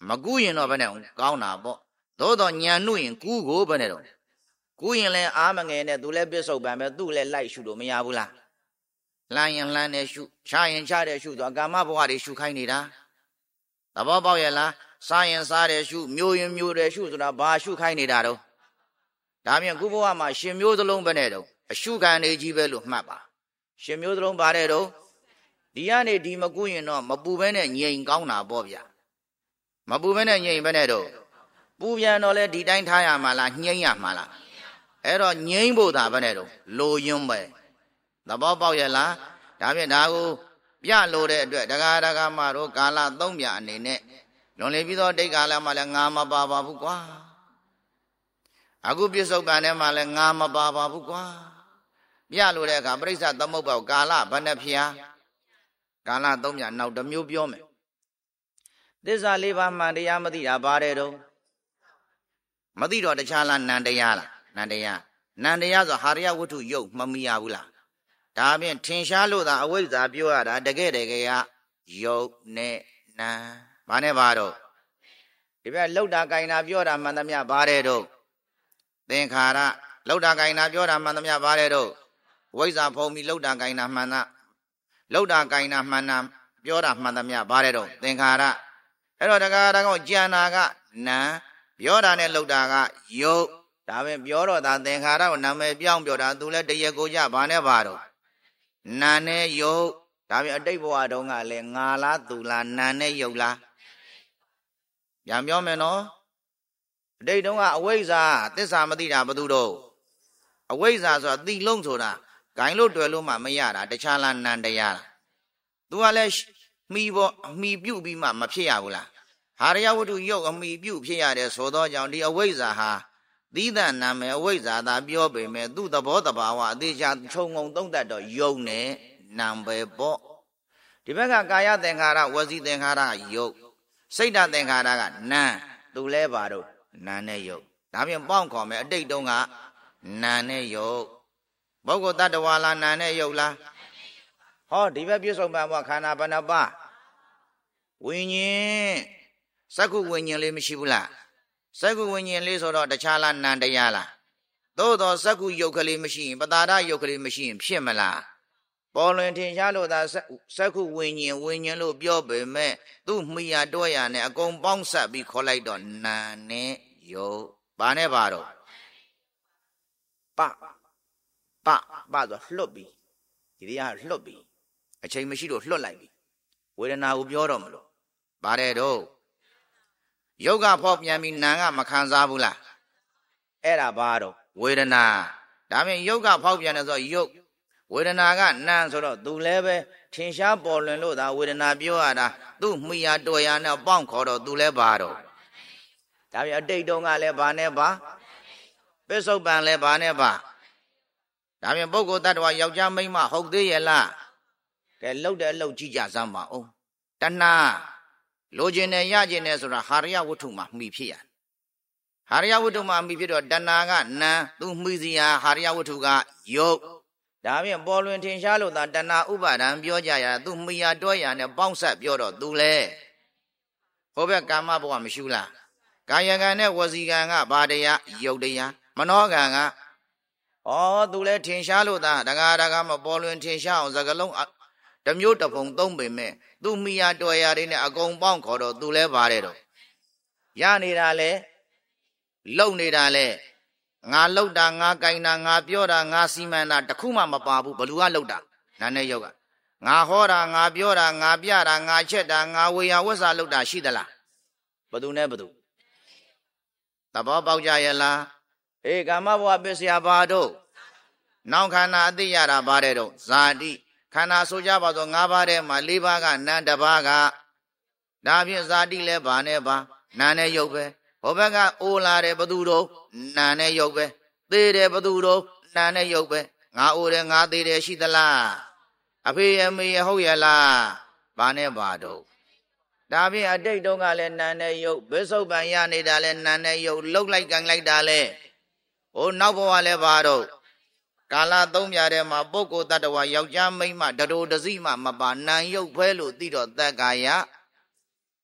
မကူးရင်တော့ဘယ်နဲ့ကောင်းတာပေါ့သို့တော့ညံနှုတ်ရင်ကူးကိုဘယ်နဲ့တော့ကူးရင်လဲအားမငယ်နဲ့သူလဲပစ္စုပန်ပဲသူ့လဲလိုက်ရှုလို့မရဘူးလားလှမ်းရင်လှမ်းတယ်ရှုချရင်ချတယ်ရှုတော့ကာမဘဝတွေရှုခိုင်းနေတာသဘောပေါက်ရဲ့လားစားရင်စားတယ်ရှုမျိုးရင်မျိုးတယ်ရှုဆိုတာဘာရှုခိုင်းနေတာတော့ဒါပြန်ခုဘဝမှာရှင်မျိုးစလုံးပဲနဲ့တော့အရှုခံနေကြီးပဲလို့မှတ်ပါရှင်မျိုးစလုံးပါတဲ့တော့ဒီကနေဒီမကူးရင်တော့မပူဘဲနဲ့ငြိမ်ကောင်းတာပေါ့ဗျာမပူဘဲနဲ့ငြိမ်ဘဲနဲ့တော့ပူပြန်တော့လဲဒီတိုင်းထားရမှာလားငြိမ်ရမှာလားအဲ့တော့ငြိမ်ဖို့သာပဲနဲ့တော့လိုယွန်းပဲသဘောပေါက်ရဲ့လားဒါဖြင့်ဒါကိုပြလို့တဲ့အတွက်ဒကာဒကာမတို့ကာလသုံးပြအနေနဲ့လွန်လေပြီးတော့တိတ်ကာလမှာလည်းငါမပါပါဘူးကွာအခုပြစ္ဆုတ်ပန်ထဲမှာလည်းငါမပါပါဘူးကွာပြလို့တဲ့အခါပရိစ္ဆသမုပ္ပါကာလဘဏ္ဍဖျားကာလသုံးပြနောက်တစ်မျိုးပြောမယ်သစ္စာလေးပါးမှန်တရားမသိတာပါတယ်တော့မသိတော့တခြားလားနန္တရားလားနန္တရားနန္တရားဆိုဟာရယဝတ္ထုယုတ်မမီရဘူးလားဒါဖြင့်ထင်ရှားလို့သာအဝိဇ္ဇာပြောရတာတကယ်တကယ်ကယုတ်နဲ့နံဘာနဲ့ပါတော့ဒီဘက်လှုပ်တာကြိုင်တာပြောတာမှန်သမျှပါတယ်တော့သင်္ခါရလှုပ်တာကြိုင်တာပြောတာမှန်သမျှပါတယ်တော့ဝိဇ္ဇာဖုံပြီးလှုပ်တာကြိုင်တာမှန်တာလှုပ်တာကြိုင်တာမှန်တာပြောတာမှန်သမျှပါတယ်တော့သင်္ခါရအဲ့တော့တကားတကောကြံတာကနံပြောတာနဲ့လှုပ်တာကယုတ်ဒါပဲပြောတော့ဒါသင်္ခါရကိုနာမည်ပြောင်းပြောတာသူလည်းတရကိုကြဘာနဲ့ပါတော့နာနဲ့ယုတ်ဒါပြန်အတိတ်ဘဝတုန်းကလည်းငါလားသူလားနာနဲ့ယုတ်လားပြန်ပြောမယ်နော်အတိတ်တုန်းကအဝိဇ္ဇာသစ္စာမသိတာဘယ်သူတော့အဝိဇ္ဇာဆိုတာသိလုံးဆိုတာဂိုင်းလို့တွေ့လို့မှမရတာတခြားလားနန္တရားလားသူကလည်းမှီပေါ်အမှီပြုတ်ပြီးမှမဖြစ်ရဘူးလားဟာရယဝတ္ထုယုတ်အမှီပြုတ်ဖြစ်ရတယ်ဆိုတော့ကြောင့်ဒီအဝိဇ္ဇာဟာသီးသန့်နာမည်အဝိဇ္ဇာသာပြောပေမဲ့သူ့သဘောတဘာဝအသေးချာခြုံငုံသုံးတတ်တော့ယုတ်နဲ့နာမ်ပဲပေါ့ဒီဘက်ကကာယသင်္ခါရဝစီသင်္ခါရယုတ်စိတ်ဓာတ်သင်္ခါရကနာမ်သူလဲပါတော့နာနဲ့ယုတ်ဒါပြင်ပေါင်းခေါ်မယ်အတိတ်တုန်းကနာနဲ့ယုတ်ပုဂ္ဂိုလ်တ attva လားနာနဲ့ယုတ်လားဟောဒီဘက်ပြစ္ဆုတ်ပံဘဝခန္ဓာဘဏ္ဍပါဝိညာဉ်စက္ခုဝိညာဉ်လေးမရှိဘူးလားစက္ခုဝိညာဉ်လေးဆိုတော့တခြားလားနန္တရားလားသို့တော့စက္ခုယုတ်ကလေးမရှိရင်ပတာဒယုတ်ကလေးမရှိရင်ဖြစ်မလားပေါ်လွင်ထင်ရှားလို့သာစက္ခုဝိညာဉ်ဝိညာဉ်လို့ပြောပေမဲ့သူ့မိယာတွဲရနဲ့အကုန်ပေါင်းဆက်ပြီးခေါ်လိုက်တော့နာနဲ့ယုတ်ဘာနဲ့ပါတော့ပပပဆိုလှုပ်ပြီးဒီတရားလှုပ်ပြီးအချိန်မရှိလို့လှုပ်လိုက်ပြီဝေဒနာကိုပြောတော့မလို့ပါတယ်တော့ယုတ်ကဖောက်ပြန်ပြီးနာကမခံစားဘူးလားအဲ့ဒါဘာတော့ဝေဒနာဒါပြင်ယုတ်ကဖောက်ပြန်တယ်ဆိုတော့ယုတ်ဝေဒနာကနာဆိုတော့သူလည်းပဲထင်ရှားပေါ်လွင်လို့သာဝေဒနာပြောရတာသူ့မိယာတော်ရနဲ့ပေါင့်ခေါ်တော့သူလည်းဘာတော့ဒါပြင်အတိတ်တုန်းကလည်းဘာနဲ့ပါပစ္စုပန်လည်းဘာနဲ့ပါဒါပြင်ပုဂ္ဂိုလ်တ attva ယောက်ျားမိန်းမဟုတ်သေးရဲ့လားကဲလှုပ်တဲ့အလုပ်ကြည့်ကြစမ်းပါဦးတဏှာလိုချင်တယ်ရချင်တယ်ဆိုတာဟာရယဝတ္ထုမှာမှီဖြစ်ရဟာရယဝတ္ထုမှာမှီဖြစ်တော့တဏှာကနံသူမှီစီဟာဟာရယဝတ္ထုကယုတ်ဒါဖြင့်ပေါ်လွင်ထင်ရှားလို့သာတဏှာဥပါဒံပြောကြရသူမှီရတွဲရနဲ့ပေါင်းဆက်ပြောတော့သူလေဟိုဘက်ကာမဘဝမရှိလားကာယကံနဲ့ဝစီကံကဘာတရားယုတ်တရားမနောကံကဩသူလဲထင်ရှားလို့သာဒကာဒကာမပေါ်လွင်ထင်ရှားအောင်စကလုံးတမျိုးတပုံသုံးပေမဲ့သူ့မိယာတော်ရာတွေနဲ့အကုန်ပေါင်းခေါ်တော့သူလဲပါတယ်တော့ရနေတာလဲလုံနေတာလဲငါလှုပ်တာငါကြိုင်တာငါပြောတာငါစီမံတာတခုမှမပါဘူးဘလူကလှုပ်တာနာနဲ့ယောက်ကငါဟောတာငါပြောတာငါပြတာငါချက်တာငါဝေယဝတ်စာလှုပ်တာရှိသလားဘသူနဲ့ဘသူသဘောပေါက်ကြရဲ့လားအေးကာမဘဝပစ္စယဘာတို့နောက်ခန္ဓာအသိရတာပါတယ်တော့ဇာတိခန္ဓာဆိုကြပါတော့၅ပါးထဲမှာ၄ပါးကနံတစ်ပါးကဒါဖြင့်ဇာတိလဲဘာနဲ့ပါနာနဲ့ယုတ်ပဲဟိုဘက်ကအိုလာတယ်ဘသူတို့နာနဲ့ယုတ်ပဲသေတယ်ဘသူတို့နာနဲ့ယုတ်ပဲငါအိုတယ်ငါသေတယ်ရှိသလားအဖေအမေဟုတ်ရဲ့လားဘာနဲ့ပါတော့ဒါဖြင့်အတိတ်တုန်းကလည်းနာနဲ့ယုတ်ဘိသုပ္ပံရနေတာလည်းနာနဲ့ယုတ်လှုပ်လိုက်ကန်လိုက်တာလဲဟိုနောက်ဘဝလည်းပါတော့ကာလသုံးပြတဲ့မှာပုဂ္ဂိုလ်တ attva ယောက်ျားမိန်းမတရိုတစီမှမပါနံယုတ်ဖဲလို့သိတော့သက်ကာယ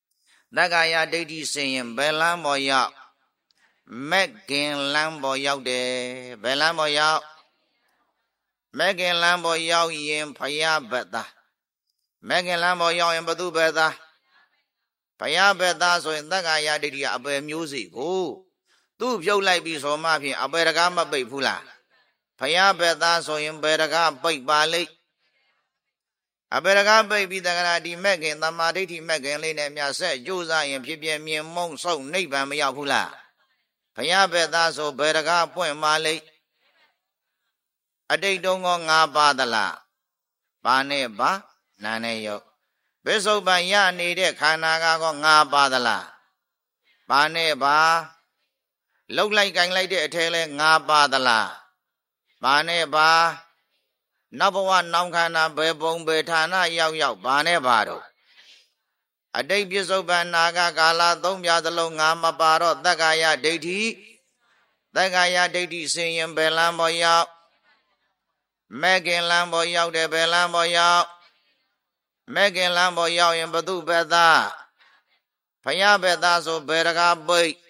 တက္ကာယဒိဋ္ဌိဆင်ရင်ဘယ်လမ်းပေါ်ရောက်မက်ခင်လမ်းပေါ်ရောက်တယ်ဘယ်လမ်းပေါ်ရောက်မက်ခင်လမ်းပေါ်ရောက်ရင်ဖယားဘက်သားမက်ခင်လမ်းပေါ်ရောက်ရင်ဘသူဘက်သားဖယားဘက်သားဆိုရင်တက္ကာယဒိဋ္ဌိကအပယ်မျိုးစီကိုသူ့ဖြုတ်လိုက်ပြီဆိုမှဖြင့်အပယ်တကားမပိတ်ဘူးလားဖယားဘက်သားဆိုရင်ဘယ်တကားပိတ်ပါလိမ့်အပေရကပိတ်ပြီးတက္ကရာဒီမက်ခင်သမာဓိဋ္ဌိမက်ခင်လေးနဲ့မြတ်ဆက်ကြိုးစားရင်ဖြစ်ပြမြင်မုံဆုံးနိဗ္ဗာန်မရောက်ဘူးလားဘုရားဘက်သားဆိုဘယ်တကားပွင့်ပါလိမ့်အတိတ်တုန်းကငါးပါးသလားပါနဲ့ပါနာနဲ့ရောက်ပစ္စုပန်ရနေတဲ့ခန္ဓာကောငါးပါးသလားပါနဲ့ပါလှုပ်လိုက်ကင်လိုက်တဲ့အထဲလဲငါးပါးသလားပါနဲ့ပါနောက်ဘဝနောက်ခန္ဓာဘယ်ပုံဘယ်ဌာနရောက်ရောက်ဘာနဲ့ပါတော့အတိတ်ပြစ္ဆုတ်ပန်နာဂကာလသုံးပြသလုံးငါမပါတော့တက္ကာယဒိဋ္ဌိတက္ကာယဒိဋ္ဌိဆင်ရင်ဘယ်လမ်းပေါ်ရောက်မက်ခင်လမ်းပေါ်ရောက်တယ်ဘယ်လမ်းပေါ်ရောက်မက်ခင်လမ်းပေါ်ရောက်ရင်ဘသူဘက်သားဖယားဘက်သားဆိုဘယ်တကားပိတ်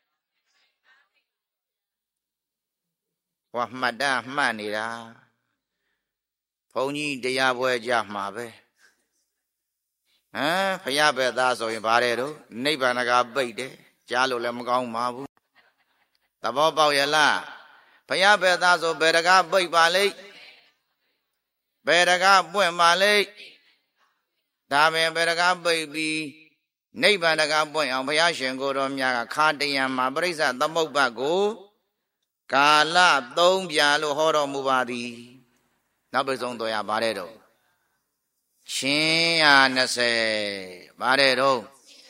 ဟောမှတ်တမ်းမှတ်နေတာဘုန်းကြီးတရားပွဲကြမှာပဲဟမ်ဖယားဘက်သားဆိုရင်ဗါတဲ့တော့နိဗ္ဗာန်ကပိတ်တယ်ကြားလို့လည်းမကောင်းပါဘူးသဘောပေါက်ရလားဖယားဘက်သားဆိုဘယ်တကားပိတ်ပါလိမ့်ဘယ်တကားပွင့်ပါလိမ့်ဒါပဲဘယ်တကားပိတ်ပြီးနိဗ္ဗာန်တကားပွင့်အောင်ဘုရားရှင်ကိုယ်တော်မြတ်ကခါတယံမှာပရိစ္ဆသမုပ္ပါကိုကာလသုံးပြလို့ဟောတော်မူပါသည်နောက်ပိတ်ဆုံးတော်ရပါတယ်တော့ချင်းရနှစ်ဆယ်ပါတယ်တော့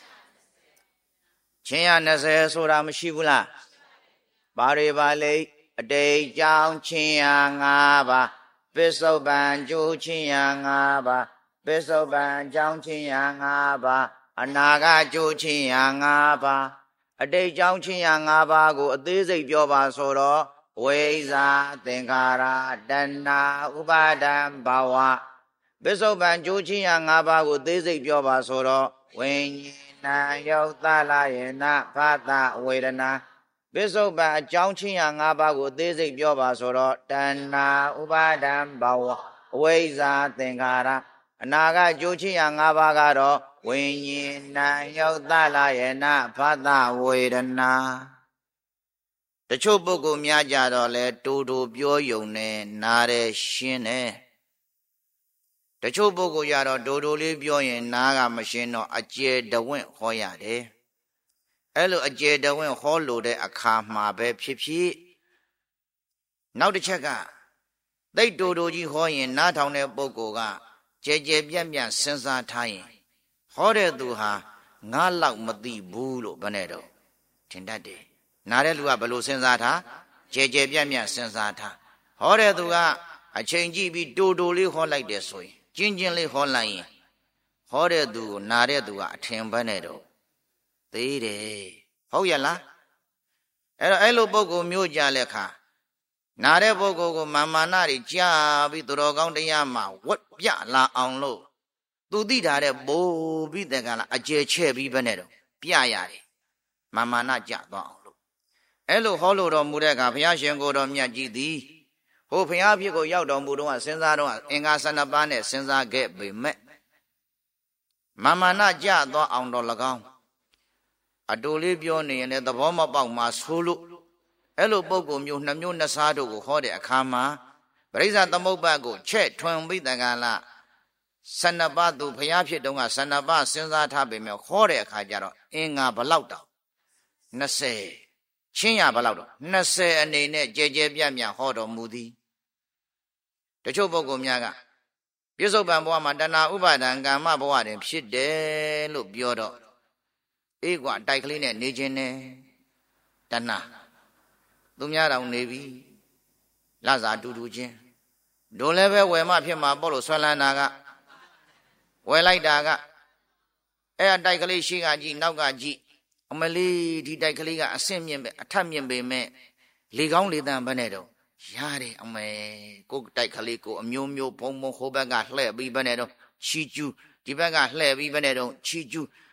ချင်းရနှစ်ဆယ်ဆိုတာမရှိဘူးလားပါရပါလိအတိတ်ကြောင့်ချင်းရငါးပါးပစ္စုပန်ကျိုးချင်းရငါးပါးပစ္စုပန်ကြောင့်ချင်းရငါးပါးအနာဂတ်ကျိုးချင်းရငါးပါးအတိတ်ကြောင့်ချင်းရငါးပါးကိုအသေးစိတ်ပြောပါဆိုတော့ဝိဇာသင်္ခါရတဏှာဥပါဒံဘဝပစ္စုပန်ကျိုးချင်းရငါးပါးကိုသေးစိတ်ပြောပါဆိုတော့ဝိညာဏယုတ်သလယေနဖသဝေဒနာပစ္စုပန်အကြောင်းချင်းရငါးပါးကိုသေးစိတ်ပြောပါဆိုတော့တဏှာဥပါဒံဘဝအဝိဇ္ဇာသင်္ခါရအနာဂတ်ကျိုးချင်းရငါးပါးကတော့ဝိညာဏယုတ်သလယေနဖသဝေဒနာတချို့ပုဂ္ဂိုလ်များကြတော့လဲတူတူပြောယုံနဲ့နားတယ်ရှင်းတယ်တချို့ပုဂ္ဂိုလ်ကြတော့တူတူလေးပြောရင်နားကမရှင်းတော့အကျယ်တဝင့်ဟောရတယ်အဲ့လိုအကျယ်တဝင့်ဟောလို့တဲ့အခါမှာပဲဖြစ်ဖြစ်နောက်တစ်ချက်ကသိတူတူကြီးဟောရင်နားထောင်တဲ့ပုဂ္ဂိုလ်ကကြဲကြဲပြန့်ပြန့်စဉ်းစားထားရင်ဟောတဲ့သူဟာငါလောက်မသိဘူးလို့ဘယ်နဲ့တော့ထင်တတ်တယ်နားတဲ့လူကဘယ်လိုစဉ်းစားထားကြဲကြဲပြန့်ပြန့်စဉ်းစားထားဟောတဲ့သူကအချိန်ကြည့်ပြီးတူတူလေးဟောလိုက်တယ်ဆိုရင်ကျင်းချင်းလေးဟောလိုက်ရင်ဟောတဲ့သူကိုနားတဲ့သူကအထင်ဘယ်နဲ့တော့သေးတယ်ဟုတ်ရလားအဲ့တော့အဲ့လိုပုဂ္ဂိုလ်မျိုးကြလက်ခါနားတဲ့ပုဂ္ဂိုလ်ကိုမာမာနတွေကြာပြီးသူတော်ကောင်းတရားမှာဝက်ပြလာအောင်လို့သူသိထားတဲ့ဘိုးပြီးတဲ့ကလာအကျယ်ချဲ့ပြီးဘယ်နဲ့တော့ပြရတယ်မာမာနကြသွားအောင်လို့အဲ့လိုဟောလို့တော်မူတဲ့အခါဘုရားရှင်ကိုယ်တော်မြတ်ကြီးသည်ဟိုဘုရားဖြစ်ကိုရောက်တော်မူတော့စဉ်းစားတော့အင်္ဂါဆန္ဒပါးနဲ့စဉ်းစားခဲ့ပေမဲ့မာမာနကြသွားအောင်တော့၎င်းအတူလေးပြောနေရင်လည်းသဘောမပေါက်မှဆိုလို့အဲ့လိုပုံကုမျိုးနှမျိုးနှစ်စားတို့ကိုဟောတဲ့အခါမှာပရိစ္ဆသမုပ္ပါကိုချက်ထွန်ပြီးတကလားဆန္ဒပါသူဘုရားဖြစ်တုန်းကဆန္ဒပါစဉ်းစားထားပေမဲ့ဟောတဲ့အခါကျတော့အင်္ဂါဘလောက်တောင်နှစ်ဆယ်ချင်းရဘလောက်တော့နှစ်ဆယ်အနေနဲ့ကြဲကြဲပြန့်ပြန့်ဟောတော်မူသည်တချို့ပုဂ္ဂိုလ်များကပြစ္ဆုတ်ပံဘဝမှာတဏှာဥပါဒံကာမဘဝတွင်ဖြစ်တယ်လို့ပြောတော့အေးကွာတိုက်ကလေးနဲ့နေခြင်းနဲ့တဏှာသူများတောင်နေပြီလစာတူတူချင်းဒိုလည်းပဲဝယ်မှဖြစ်မှာပေါ့လို့ဆွဲလန်းတာကဝယ်လိုက်တာကအဲ့အတိုက်ကလေးရှိကကြည့်နောက်ကကြည့်အမလေးဒီတိုက်ကလေးကအဆင့်မြင့်ပဲအထက်မြင့်ပေမဲ့လေကောင်းလေတန်ပဲနဲ့တော့ရတယ်အမေကိုတိုက်ကလေးကိုအမျိုးမျိုးဘုံဘုံဟိုဘက်ကလှဲ့ပြီးပဲနဲ့တော့ချီကျူးဒီဘက်ကလှဲ့ပြီးပဲနဲ့တော့ချီကျူး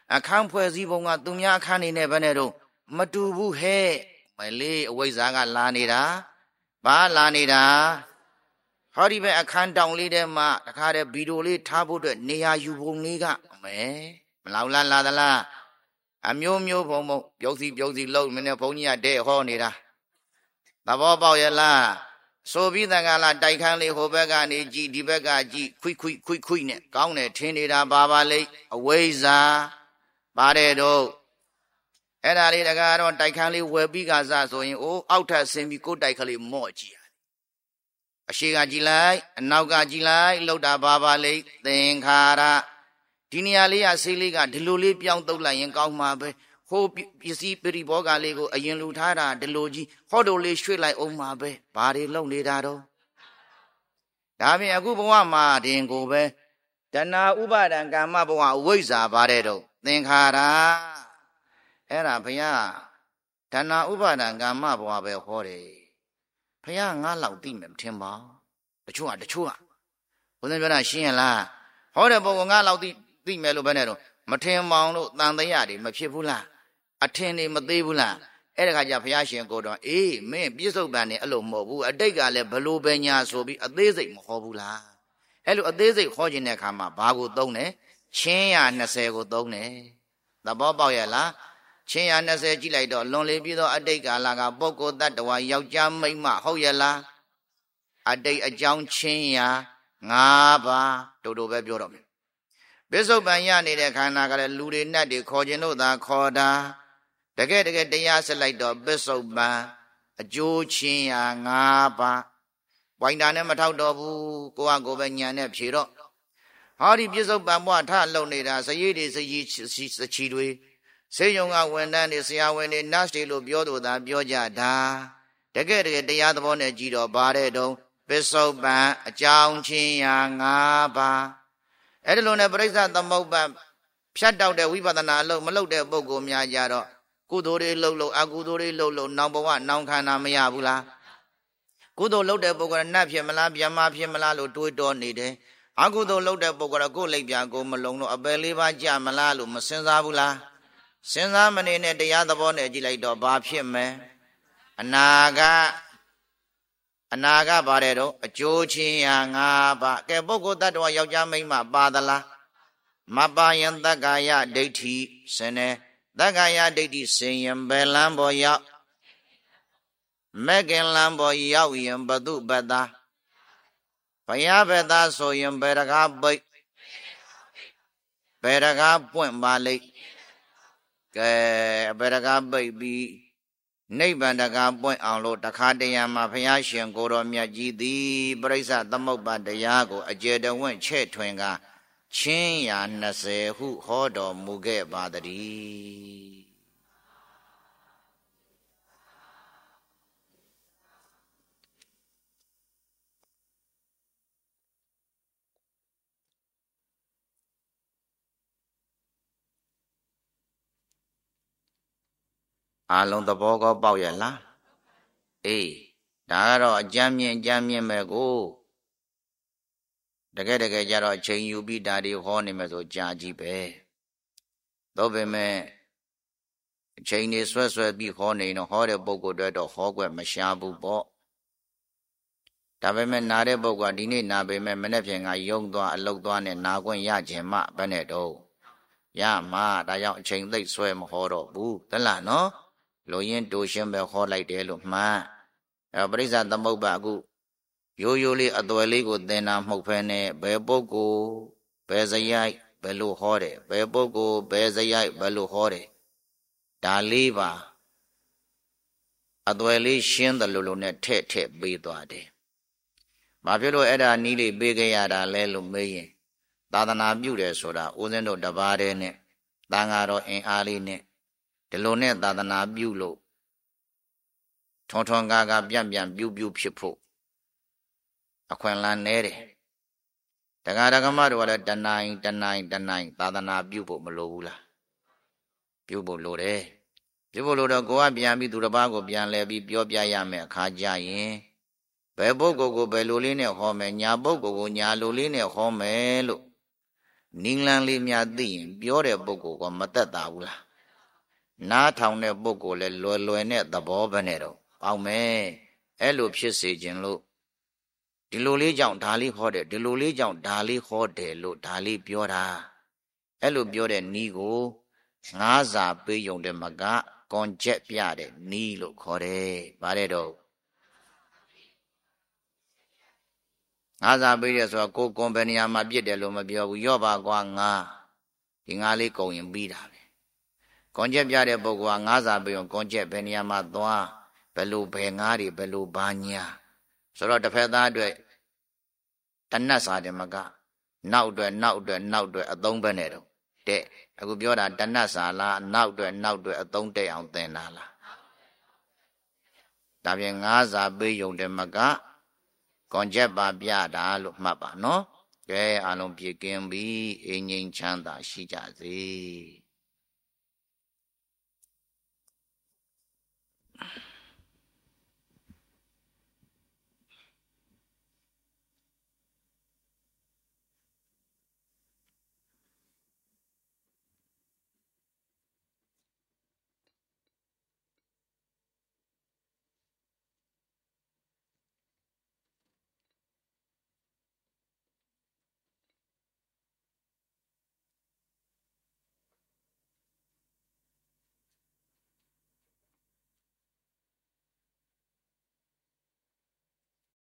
အခန်းဖွဲ့စည်းပုံကသူများအခန်းနေနဲ့ဘယ်နဲ့တော့မတူဘူးဟဲ့မလေးအဝိဇ္ဇာကလာနေတာဘာလာနေတာဟောဒီပဲအခန်းတောင်လေးထဲမှာတခါတည်းဗီဒီယိုလေးထားဖို့အတွက်နေရာယူပုံလေးကအမဲမလောက်လားလာသလားအမျိုးမျိုးဘုံဘုံပြုံးစီပြုံးစီလုံးမင်းနဲ့ဘုန်းကြီးကတဲ့ဟောနေတာသဘောပေါက်ရဲ့လားဆိုပြီးတန်ခါလာတိုက်ခန်းလေးဟိုဘက်ကနေကြည့်ဒီဘက်ကကြည့်ခွိခွိခွိခွိနဲ့ကောင်းတယ်ထင်နေတာပါပါလိမ့်အဝိဇ္ဇာပါတယ်တော့အဲ့ဒါလေးတကားတော့တိုက်ခန်းလေးဝယ်ပြီးကစားဆိုရင်အိုးအောက်ထပ်ဆင်းပြီးကိုယ်တိုက်ကလေးမော့ကြည့်ရအရှိကကြည့်လိုက်အနောက်ကကြည့်လိုက်လှုပ်တာပါပါလိမ့်သင်္ခါရဒီနေရာလေးကဆေးလေးကဒီလိုလေးပြောင်းတုပ်လိုက်ရင်ကောင်းမှာပဲဟိုပစ္စည်းပရိဘောဂလေးကိုအရင်လူထားတာဒီလိုကြီးဟောတို့လေးရွှေ့လိုက်အောင်မှာပဲဘာတွေလုံနေတာတော့ဒါဖြင့်အခုဘဝမှာတင်ကိုပဲတဏှာဥပါဒံကာမဘဝအဝိဇ္ဇာပါတယ်တော့သင်္ခါရအဲ့ဒါဘုရားတဏှာဥပါဒံကာမဘဝပဲဟောတယ်ဘုရားငါလောက်သိမယ်မထင်ပါတချို့ကတချို့ကဘုရားပြောတာရှင်းရလားဟောတဲ့ပုဂ္ဂိုလ်ငါလောက်သိသိမယ်လို့ဘယ်နဲ့တော့မထင်မောင်လို့တန်တရားတွေမဖြစ်ဘူးလားအထင်တွေမသေးဘူးလားအဲ့ဒါကကြဘုရားရှင်ကိုတော့အေးမင်းပြစ္ဆုတ်ပံနေအဲ့လိုမဟုတ်ဘူးအတိတ်ကလည်းဘလို့ပဲညာဆိုပြီးအသေးစိတ်မဟောဘူးလားအဲ့လိုအသေးစိတ်ဟောခြင်းတဲ့အခါမှာဘာကိုသုံးတယ်ချင်းရ၂၀ကိုသုံးတယ်သဘောပေါက်ရဲ့လားချင်းရ၂၀ကြည့်လိုက်တော့လွန်လေပြီးတော့အတိတ်ကာလကပုဂ္ဂိုလ်တ attva ယောက်ျားမိန်းမဟုတ်ရဲ့လားအတိတ်အကြောင်းချင်းရ၅ပါးတူတူပဲပြောတော့မယ်ပစ္စုပန်ရနေတဲ့ခန္ဓာကလည်းလူတွေနတ်တွေခေါ်ခြင်းတို့သာခေါ်တာတကယ်တကယ်တရားဆက်လိုက်တော့ပစ္စုပန်အကျိုးချင်းရာ၅ပါးဝိုင်းတာနဲ့မထောက်တော့ဘူးကိုကကိုပဲညံနဲ့ဖြေတော့ဟောဒီပစ္စုပန်ဘဝထလုံနေတာစရိတွေစရိစချီတွေစေယုံကဝန်တန်းတွေဆရာဝန်တွေ nurse တွေလို့ပြောတော့သာပြောကြတာတကယ်တကယ်တရားသဘောနဲ့ကြည့်တော့ဗါတဲ့တုံးပစ္စုပန်အကြောင်းချင်းရာ၅ပါးအဲ့ဒီလိုနဲ့ပရိစ္ဆသမုပ္ပါဖြတ်တောက်တဲ့ဝိပဿနာအလုပ်မလုပ်တဲ့ပုဂ္ဂိုလ်များကြတော့ကုသိုလ်တွေလှုပ်လို့အကုသိုလ်တွေလှုပ်လို့နောင်ဘဝနောင်ခန္ဓာမရဘူးလားကုသိုလ်လှုပ်တဲ့ပုဂ္ဂိုလ်ကနတ်ဖြစ်မလားဗျမဖြစ်မလားလို့တွေးတောနေတယ်အကုသိုလ်လှုပ်တဲ့ပုဂ္ဂိုလ်ကကိုယ်လိပ်ပြကိုမလုံလို့အပယ်လေးပါးကြမလားလို့မစင်စားဘူးလားစဉ်းစားမနေနဲ့တရားသဘောနဲ့ကြည့်လိုက်တော့ဘာဖြစ်မယ်အနာကအနာကပါတယ်တော့အကျိုးချင်းရာ၅ပါးကဲပုဂ္ဂိုလ်တ attva ယောက်ျားမိန်းမပါသလားမပါရင်တက္ကာယဒိဋ္ဌိစင်နေတက္ကာယဒိဋ္ဌိစင်ရင်ဘယ်လမ်းပေါ်ရောက်မဲ့ခင်လမ်းပေါ်ရောက်ရင်ဘသူဘက်သားဘုရားဘက်သားဆိုရင်ဘယ်တကားပိတ်ဘယ်တကားပွင့်ပါလိမ့်ကဲဘယ်တကားပိတ်ပြီးနိဗ္ဗာန်တကားပွင့်အောင်လို့တခါတရံမှာဘုရားရှင်ကိုတော်မြတ်ကြီးသည်ပရိစ္ဆသမုပ္ပါတရားကိုအကျေတဝင့်ချဲ့ထွင်ကချင်းရာ၂၀ဟုဟောတော်မူခဲ့ပါတည်းအလုံးသဘောကောပေါက်ရဲ့လားအေးဒါကတော့အကြမ်းမြင့်အကြမ်းမြင့်ပဲကိုတကယ်တကယ်ကြတော့အချိန်ယူပြီးဒါတွေဟောနေမယ်ဆိုကြာကြီးပဲတော့ပေမဲ့အချိန်နေဆွဲဆွဲပြီးဟောနေတော့ဟောတဲ့ပုဂ္ဂိုလ်တွေတော့ဟောကွက်မရှားဘူးပေါ့ဒါပေမဲ့နားတဲ့ပုဂ္ဂိုလ်ကဒီနေ့နာပေမဲ့မနေ့ပြန်ကယုံသွားအလုတ်သွားနဲ့နာခွင့်ရခြင်းမှဘယ်နဲ့တော့ရမှာဒါကြောင့်အချိန်သိပ်ဆွဲမဟောတော့ဘူးသလားနော်လိုရင်းတိုးရှင်းပဲဟောလိုက်တယ်လို့မှန်အဲပရိစ္ဆသမုပ္ပါအခုရိုးရိုးလေးအသွယ်လေးကိုသင်တာမဟုတ်ဖ ೇನೆ ဘယ်ပုဂ္ဂိုလ်ဘယ်စရိုက်ဘယ်လိုဟောတယ်ဘယ်ပုဂ္ဂိုလ်ဘယ်စရိုက်ဘယ်လိုဟောတယ်ဒါလေးပါအသွယ်လေးရှင်းတယ်လို့လို့နဲ့ထဲ့ထဲ့ပေးသွားတယ်ဘာဖြစ်လို့အဲ့ဒါနီးလေးပေးခဲ့ရတာလဲလို့မေးရင်သာသနာပြုတယ်ဆိုတာဦးဇင်းတို့တပါးတည်းနဲ့တန်ဃာတော်အင်အားလေးနဲ့ဒီလိုနဲ့သာသနာပြုလို့ထွန်းထွန်းကားကားပြန့်ပြန့်ပြူးပြူးဖြစ်ဖို့အခွင့်အလမ်းနေတယ်တရားဓမ္မတို့ကလည်းတနိုင်တနိုင်တနိုင်သာသနာပြုဖို့မလိုဘူးလားပြုဖို့လိုတယ်ပြုဖို့လိုတော့ကိုကပြန်ပြီးသူတစ်ပါးကိုပြန်လဲပြီးပြောပြရမယ်အခါကြရင်ဘယ်ပုဂ္ဂိုလ်ကိုဘယ်လိုလေးနဲ့ဟောမယ်ညာပုဂ္ဂိုလ်ကိုညာလိုလေးနဲ့ဟောမယ်လို့နင်းလန်းလေးများသိရင်ပြောတဲ့ပုဂ္ဂိုလ်ကမသက်သာဘူးလားနားထောင်တဲ့ပုဂ္ဂိုလ်လည်းလွယ်လွယ်နဲ့သဘောပဲနဲ့တော့ပေါက်မယ်အဲ့လိုဖြစ်စေခြင်းလို့ဒီလိုလေးကြောင့်ဒါလေးဟောတယ်ဒီလိုလေးကြောင့်ဒါလေးဟောတယ်လို့ဒါလေးပြောတာအဲ့လိုပြောတဲ့နီးကိုငါးစာပေးယုံတဲ့မကကွန်ချက်ပြတဲ့နီးလို့ခေါ်တယ်ဗါတဲ့တော့ငါးစာပေးတယ်ဆိုတော့ကိုကွန်ဘယ်နေရာမှာပြစ်တယ်လို့မပြောဘူးရော့ပါကွာငါဒီငါလေးကုန်ရင်ပြီးတာပဲကွန်ချက်ပြတဲ့ပုဂ္ဂိုလ်ကငါးစာပေးရင်ကွန်ချက်ဘယ်နေရာမှာသွားဘယ်လိုဘယ်ငါးတွေဘယ်လိုဘာညာဆိုတော့တစ်ဖက်သားအတွက်တဏှတ်စာတယ်မကနောက်အတွက်နောက်အတွက်နောက်အတွက်အသုံးပဲနဲ့တော့တဲ့အခုပြောတာတဏှတ်စာလားနောက်အတွက်နောက်အတွက်အသုံးတက်အောင်သင်တာလားဒါပြင်ငါးစာပေးယုံတယ်မကကွန်ချက်ပါပြတာလို့မှတ်ပါနော်ကဲအားလုံးပြေကင်းပြီးအင်းငိမ့်ချမ်းသာရှိကြစေ